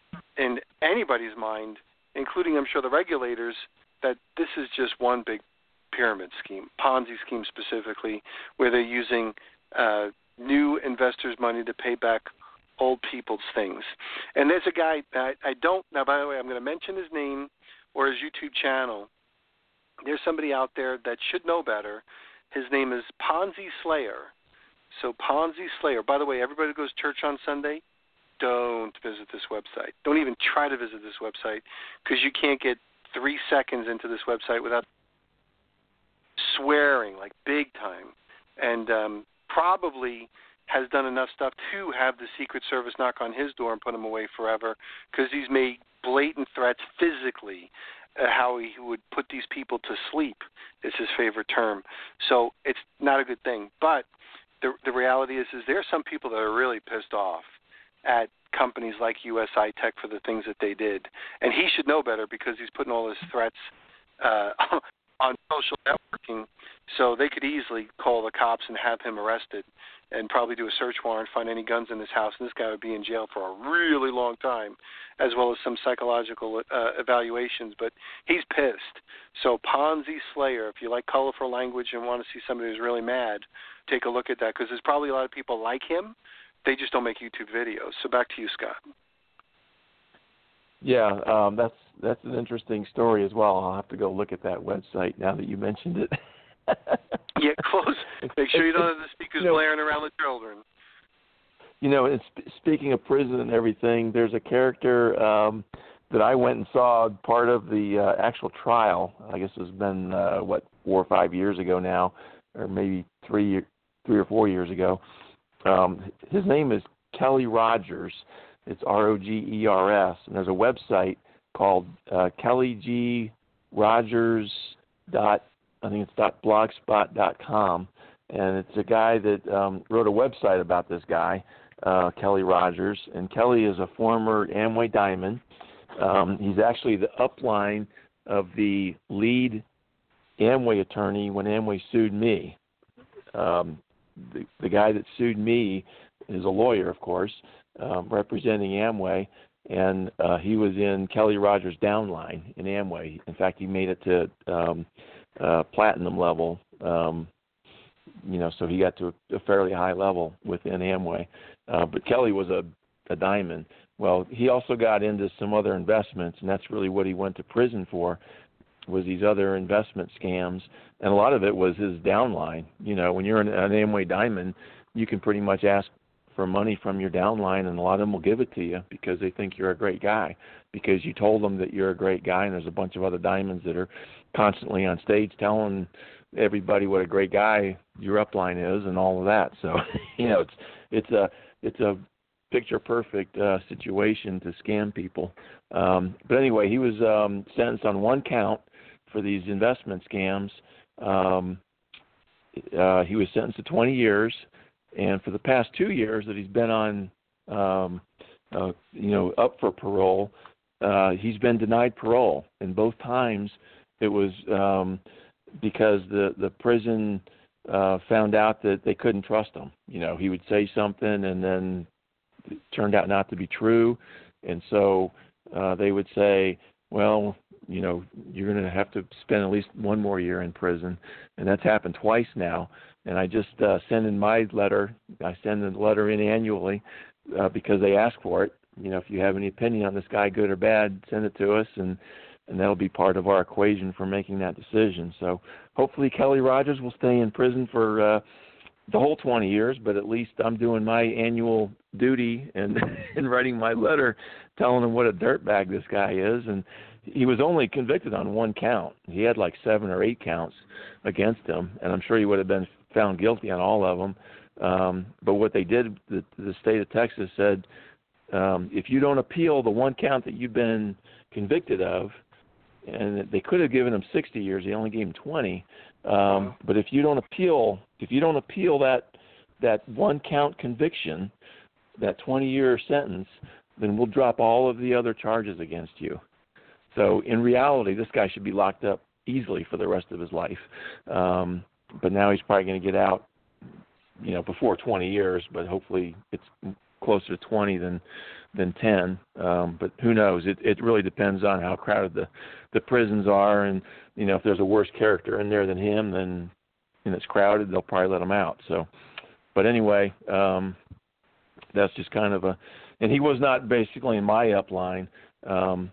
in anybody's mind, including, I'm sure, the regulators, that this is just one big pyramid scheme, Ponzi scheme specifically, where they're using uh, new investors' money to pay back old people's things. And there's a guy, I, I don't, now, by the way, I'm going to mention his name or his YouTube channel. There's somebody out there that should know better. His name is Ponzi Slayer. So Ponzi Slayer. By the way, everybody who goes to church on Sunday, don't visit this website. Don't even try to visit this website, because you can't get three seconds into this website without swearing, like big time. And um, probably has done enough stuff to have the Secret Service knock on his door and put him away forever, because he's made blatant threats physically, uh, how he would put these people to sleep is his favorite term. So it's not a good thing. But the the reality is, is there are some people that are really pissed off at companies like U S I Tech for the things that they did. And he should know better, because he's putting all his threats uh, on social networking, so they could easily call the cops and have him arrested and probably do a search warrant, find any guns in his house, and this guy would be in jail for a really long time, as well as some psychological uh, evaluations. But he's pissed. So Ponzi Slayer, if you like colorful language and want to see somebody who's really mad, take a look at that, because there's probably a lot of people like him. They just don't make YouTube videos. So back to you, Scott. Yeah, um, that's that's an interesting story as well. I'll have to go look at that website now that you mentioned it. Yeah, close. Make sure you don't have the speakers you know, blaring around the children. You know, and sp- speaking of prison and everything, there's a character um, that I went and saw part of the uh, actual trial. I guess it's been, uh, what, four or five years ago now, or maybe three, three or four years ago. Um, his name is Kelly Rogers. It's R O G E R S, and there's a website called uh, Kelly G Rogers dot I think it's dot blogspot dot com, and it's a guy that um, wrote a website about this guy, uh, Kelly Rogers, and Kelly is a former Amway Diamond. Um, he's actually the upline of the lead Amway attorney when Amway sued me. Um, the, the guy that sued me is a lawyer, of course, um, representing Amway, and uh, he was in Kelly Rogers' downline in Amway. In fact, he made it to um, uh, platinum level, um, you know, so he got to a, a fairly high level within Amway. Uh, but Kelly was a, a diamond. Well, he also got into some other investments, and that's really what he went to prison for, was these other investment scams. And a lot of it was his downline. You know, when you're an, an Amway diamond, you can pretty much ask for money from your downline, and a lot of them will give it to you because they think you're a great guy, because you told them that you're a great guy, and there's a bunch of other diamonds that are constantly on stage telling everybody what a great guy your upline is and all of that. So, you know, it's it's a it's a picture perfect uh, situation to scam people. Um, but anyway, he was um, sentenced on one count for these investment scams. Um, uh, he was sentenced to twenty years. And for the past two years that he's been on, um, uh, you know, up for parole, uh, he's been denied parole. And both times it was um, because the, the prison uh, found out that they couldn't trust him. You know, he would say something and then it turned out not to be true. And so uh, they would say, well, you know, you're going to have to spend at least one more year in prison. And that's happened twice now. And I just uh, send in my letter. I send the letter in annually uh, because they ask for it. You know, if you have any opinion on this guy, good or bad, send it to us, and, and that'll be part of our equation for making that decision. So hopefully Kelly Rogers will stay in prison for uh, the whole twenty years, but at least I'm doing my annual duty and, and writing my letter telling him what a dirtbag this guy is. And he was only convicted on one count. He had like seven or eight counts against him, and I'm sure he would have been found guilty on all of them. Um, but what they did, the, the state of Texas said, um, if you don't appeal the one count that you've been convicted of, and they could have given him sixty years, they only gave him twenty. Um, but if you don't appeal, if you don't appeal that that one count conviction, that twenty year sentence, then we'll drop all of the other charges against you. So in reality, this guy should be locked up easily for the rest of his life. Um, but now he's probably going to get out, you know, before twenty years, but hopefully it's closer to twenty than than ten. Um, but who knows? It it really depends on how crowded the, the prisons are, and you know, if there's a worse character in there than him, then and it's crowded, they'll probably let him out. So, but anyway, um, that's just kind of a, and he was not basically in my upline, um,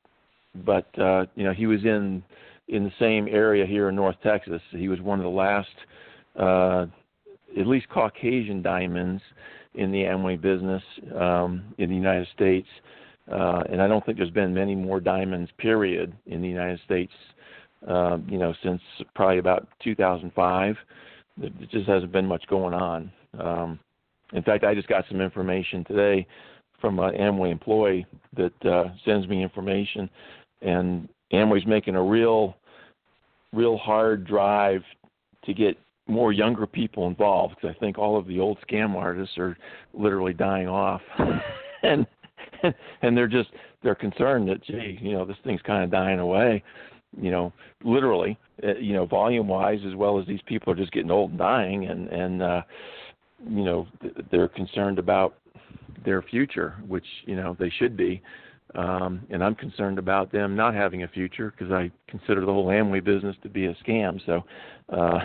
but uh, you know, he was in. in the same area here in North Texas. He was one of the last, uh, at least Caucasian diamonds in the Amway business um, in the United States. Uh, and I don't think there's been many more diamonds, period, in the United States, uh, you know, since probably about two thousand five. There just hasn't been much going on. Um, in fact, I just got some information today from an Amway employee that uh, sends me information, and Amway's making a real, real hard drive to get more younger people involved, because I think all of the old scam artists are literally dying off, and and they're just they're concerned that, gee, you know, this thing's kind of dying away, you know, literally, uh, you know, volume wise, as well as these people are just getting old and dying, and and uh, you know, they're concerned about their future, which, you know, they should be. Um, and I'm concerned about them not having a future, because I consider the whole Amway business to be a scam. So, uh,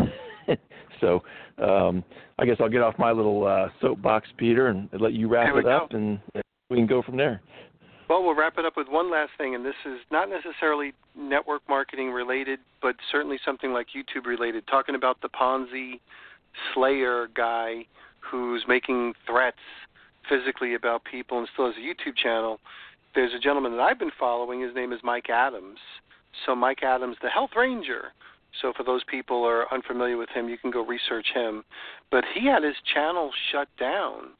so um, I guess I'll get off my little uh, soapbox, Peter, and let you wrap it up, and we can go from there. Well, we'll wrap it up with one last thing, and this is not necessarily network marketing related, but certainly something like YouTube related, talking about the Ponzi Slayer guy who's making threats physically about people and still has a YouTube channel. There's a gentleman that I've been following. His name is Mike Adams. So Mike Adams, the Health Ranger. So for those people who are unfamiliar with him, you can go research him. But he had his channel shut down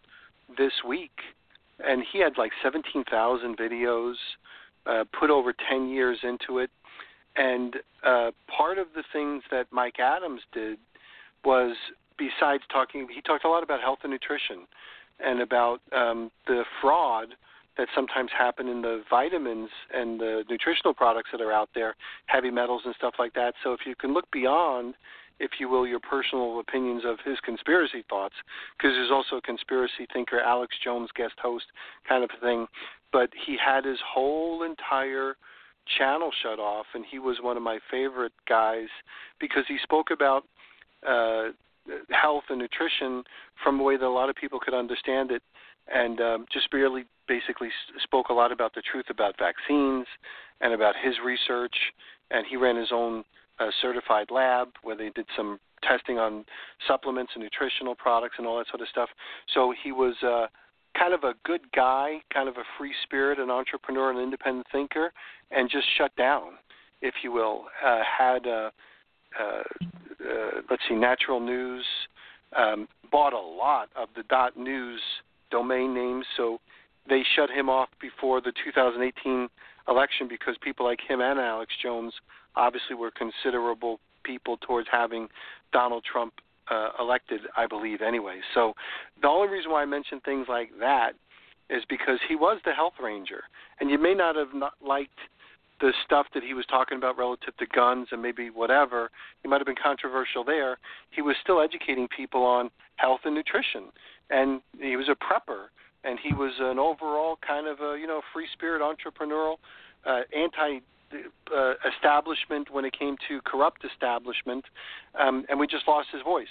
this week, and he had like seventeen thousand videos, uh, put over ten years into it. And uh, part of the things that Mike Adams did was, besides talking, he talked a lot about health and nutrition and about um, the fraud that sometimes happen in the vitamins and the nutritional products that are out there, heavy metals and stuff like that. So if you can look beyond, if you will, your personal opinions of his conspiracy thoughts, because there's also a conspiracy thinker, Alex Jones, guest host kind of thing, but he had his whole entire channel shut off, and he was one of my favorite guys because he spoke about uh, health and nutrition from a way that a lot of people could understand it, and um, just really basically spoke a lot about the truth about vaccines and about his research, and he ran his own uh, certified lab where they did some testing on supplements and nutritional products and all that sort of stuff. So he was uh, kind of a good guy, kind of a free spirit, an entrepreneur, an independent thinker, and just shut down, if you will. Uh, had, uh, uh, uh, let's see, Natural News, um, bought a lot of the .news domain names, so they shut him off before the two thousand eighteen election because people like him and Alex Jones obviously were considerable people towards having Donald Trump uh, elected, I believe, anyway. So the only reason why I mention things like that is because he was the health ranger, and you may not have not liked the stuff that he was talking about relative to guns and maybe whatever. He might have been controversial there. He was still educating people on health and nutrition, and he was a prepper, and he was an overall kind of a, you know, free spirit entrepreneurial, uh, anti uh, establishment when it came to corrupt establishment, um, and we just lost his voice.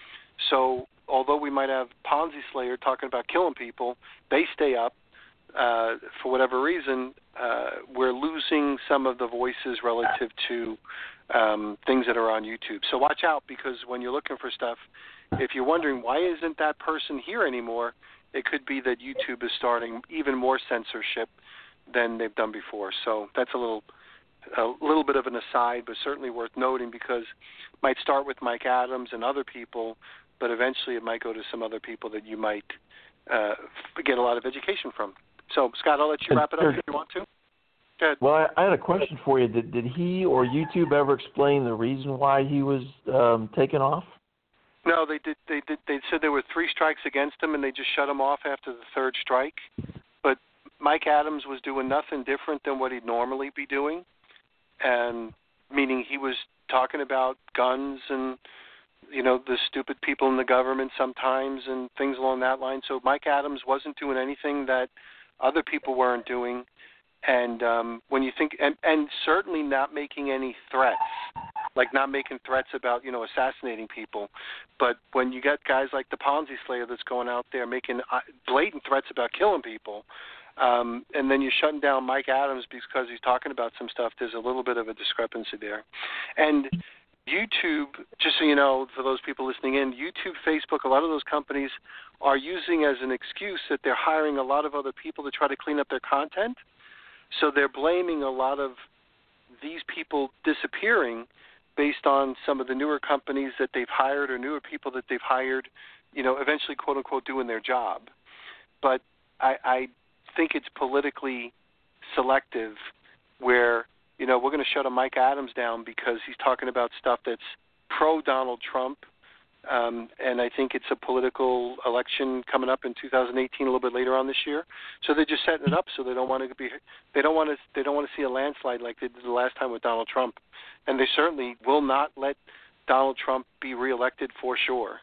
So although we might have Ponzi Slayer talking about killing people, they stay up. Uh, for whatever reason, uh, we're losing some of the voices relative to um, things that are on YouTube. So watch out, because when you're looking for stuff, if you're wondering why isn't that person here anymore, it could be that YouTube is starting even more censorship than they've done before. So that's a little a little bit of an aside, but certainly worth noting, because it might start with Mike Adams and other people, but eventually it might go to some other people that you might uh, get a lot of education from. So, Scott, I'll let you wrap it up if you want to. Go ahead. Well, I, I had a question for you. Did, did he or YouTube ever explain the reason why he was um, taken off? No, they did. They did. They said there were three strikes against him, and they just shut him off after the third strike. But Mike Adams was doing nothing different than what he'd normally be doing, and meaning he was talking about guns and, you know, the stupid people in the government sometimes and things along that line. So Mike Adams wasn't doing anything that other people weren't doing, and um, when you think, and, and certainly not making any threats, like not making threats about, you know, assassinating people. But when you get guys like the Ponzi Slayer that's going out there making blatant threats about killing people, um, and then you're shutting down Mike Adams because he's talking about some stuff, there's a little bit of a discrepancy there. And YouTube, just so you know, for those people listening in, YouTube, Facebook, a lot of those companies are using as an excuse that they're hiring a lot of other people to try to clean up their content. So they're blaming a lot of these people disappearing based on some of the newer companies that they've hired or newer people that they've hired, you know, eventually, quote unquote, doing their job. But I, I think it's politically selective where, you know, we're going to shut a Mike Adams down because he's talking about stuff that's pro-Donald Trump, um, and I think it's a political election coming up in two thousand eighteen, a little bit later on this year. So they're just setting it up so they don't want to be, they don't want to, they don't want to see a landslide like they did the last time with Donald Trump, and they certainly will not let Donald Trump be reelected for sure.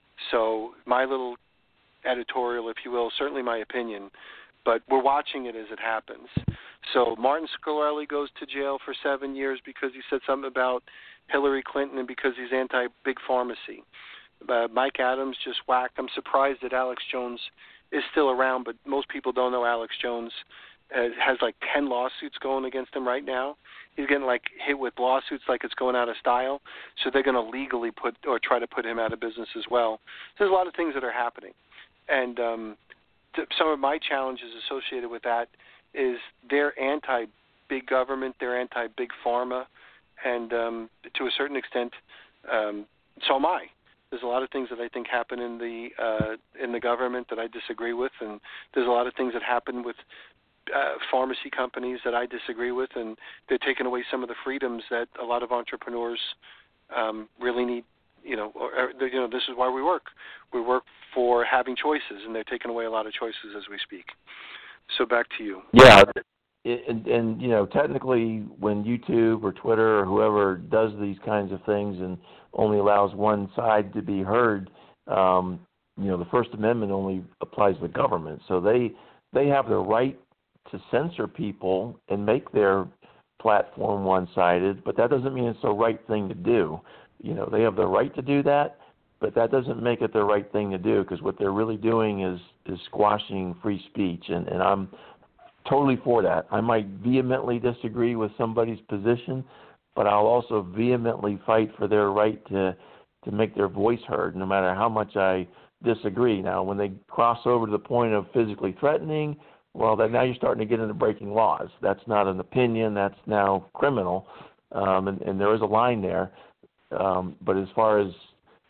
So my little editorial, if you will, certainly my opinion, but we're watching it as it happens. So Martin Scully goes to jail for seven years because he said something about Hillary Clinton and because he's anti-big pharmacy. Uh, Mike Adams just whacked. I'm surprised that Alex Jones is still around, but most people don't know Alex Jones uh, has like ten lawsuits going against him right now. He's getting like hit with lawsuits like it's going out of style, so they're going to legally put or try to put him out of business as well. So there's a lot of things that are happening. And um, th- some of my challenges associated with that is they're anti-big government, they're anti-big pharma, and um, to a certain extent, um, so am I. There's a lot of things that I think happen in the uh, in the government that I disagree with, and there's a lot of things that happen with uh, pharmacy companies that I disagree with, and they're taking away some of the freedoms that a lot of entrepreneurs um, really need. You know, or, or, you know, this is why we work. We work for having choices, and they're taking away a lot of choices as we speak. So back to you. Yeah, and, and you know, technically, when YouTube or Twitter or whoever does these kinds of things and only allows one side to be heard, um, you know, the First Amendment only applies to the government. So they they have the right to censor people and make their platform one-sided, but that doesn't mean it's the right thing to do. You know, they have the right to do that, but that doesn't make it the right thing to do, because what they're really doing is, is squashing free speech, and, and I'm totally for that. I might vehemently disagree with somebody's position, but I'll also vehemently fight for their right to to make their voice heard, no matter how much I disagree. Now, when they cross over to the point of physically threatening, well, then now you're starting to get into breaking laws. That's not an opinion. That's now criminal, um, and, and there is a line there. Um, but as far as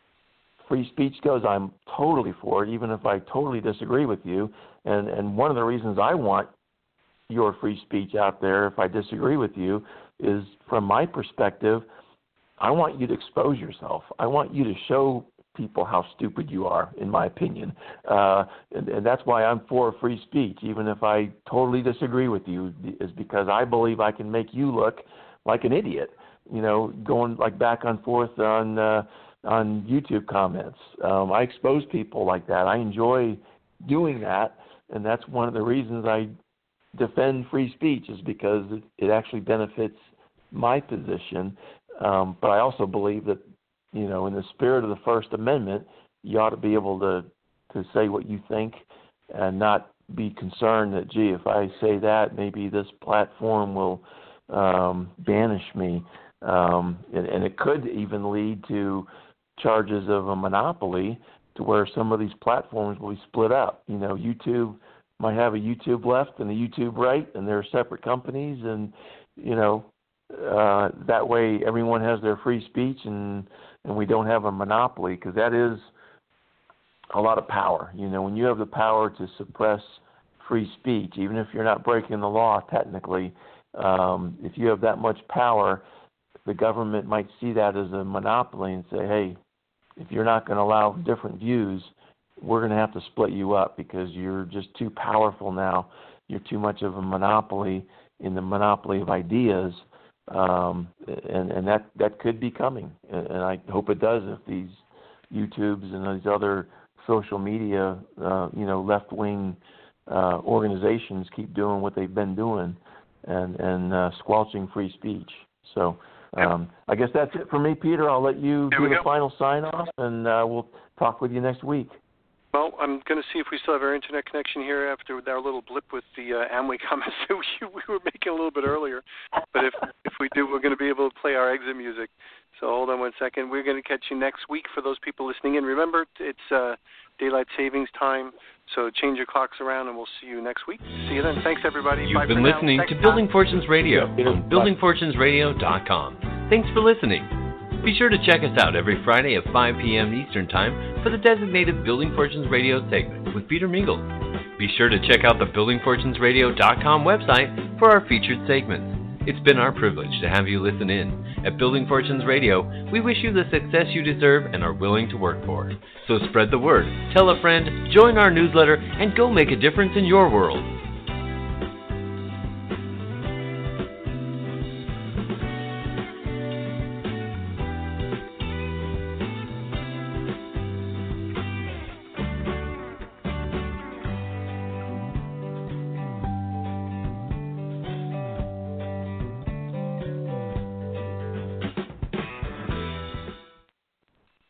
free speech goes, I'm totally for it, even if I totally disagree with you. And, and one of the reasons I want your free speech out there, if I disagree with you, is from my perspective, I want you to expose yourself. I want you to show people how stupid you are, in my opinion. Uh, and, and that's why I'm for free speech, even if I totally disagree with you, is because I believe I can make you look like an idiot. You know, going like back and forth on uh, on YouTube comments. Um, I expose people like that. I enjoy doing that, and that's one of the reasons I defend free speech, is because it, it actually benefits my position. Um, but I also believe that, you know, in the spirit of the First Amendment, you ought to be able to, to say what you think and not be concerned that, gee, if I say that, maybe this platform will um, banish me. Um, and, and it could even lead to charges of a monopoly, to where some of these platforms will be split up. You know, YouTube might have a YouTube left and a YouTube right, and they're separate companies, and, you know, uh, that way everyone has their free speech, and, and we don't have a monopoly, because that is a lot of power. You know, when you have the power to suppress free speech, even if you're not breaking the law technically, um, if you have that much power, the government might see that as a monopoly and say, hey, if you're not going to allow different views, we're going to have to split you up, because you're just too powerful now. You're too much of a monopoly in the monopoly of ideas, um, and, and that, that could be coming. And I hope it does, if these YouTubes and these other social media, uh, you know, left-wing uh, organizations keep doing what they've been doing and, and uh, squelching free speech. So um, I guess that's it for me, Peter. I'll let you do the go. final sign-off, and uh, we'll talk with you next week. Well, I'm going to see if we still have our internet connection here after our little blip with the uh, Amway comments that we, we were making a little bit earlier. But if if we do, we're going to be able to play our exit music. So hold on one second. We're going to catch you next week for those people listening in. Remember, it's uh, daylight savings time, so change your clocks around, and we'll see you next week. See you then. Thanks, everybody. You've Bye been listening to Building time. Fortunes Radio on building fortunes radio dot com. Thanks for listening. Be sure to check us out every Friday at five p.m. Eastern Time for the designated Building Fortunes Radio segment with Peter Mingles. Be sure to check out the building fortunes radio dot com website for our featured segments. It's been our privilege to have you listen in. At Building Fortunes Radio, we wish you the success you deserve and are willing to work for. So spread the word, tell a friend, join our newsletter, and go make a difference in your world.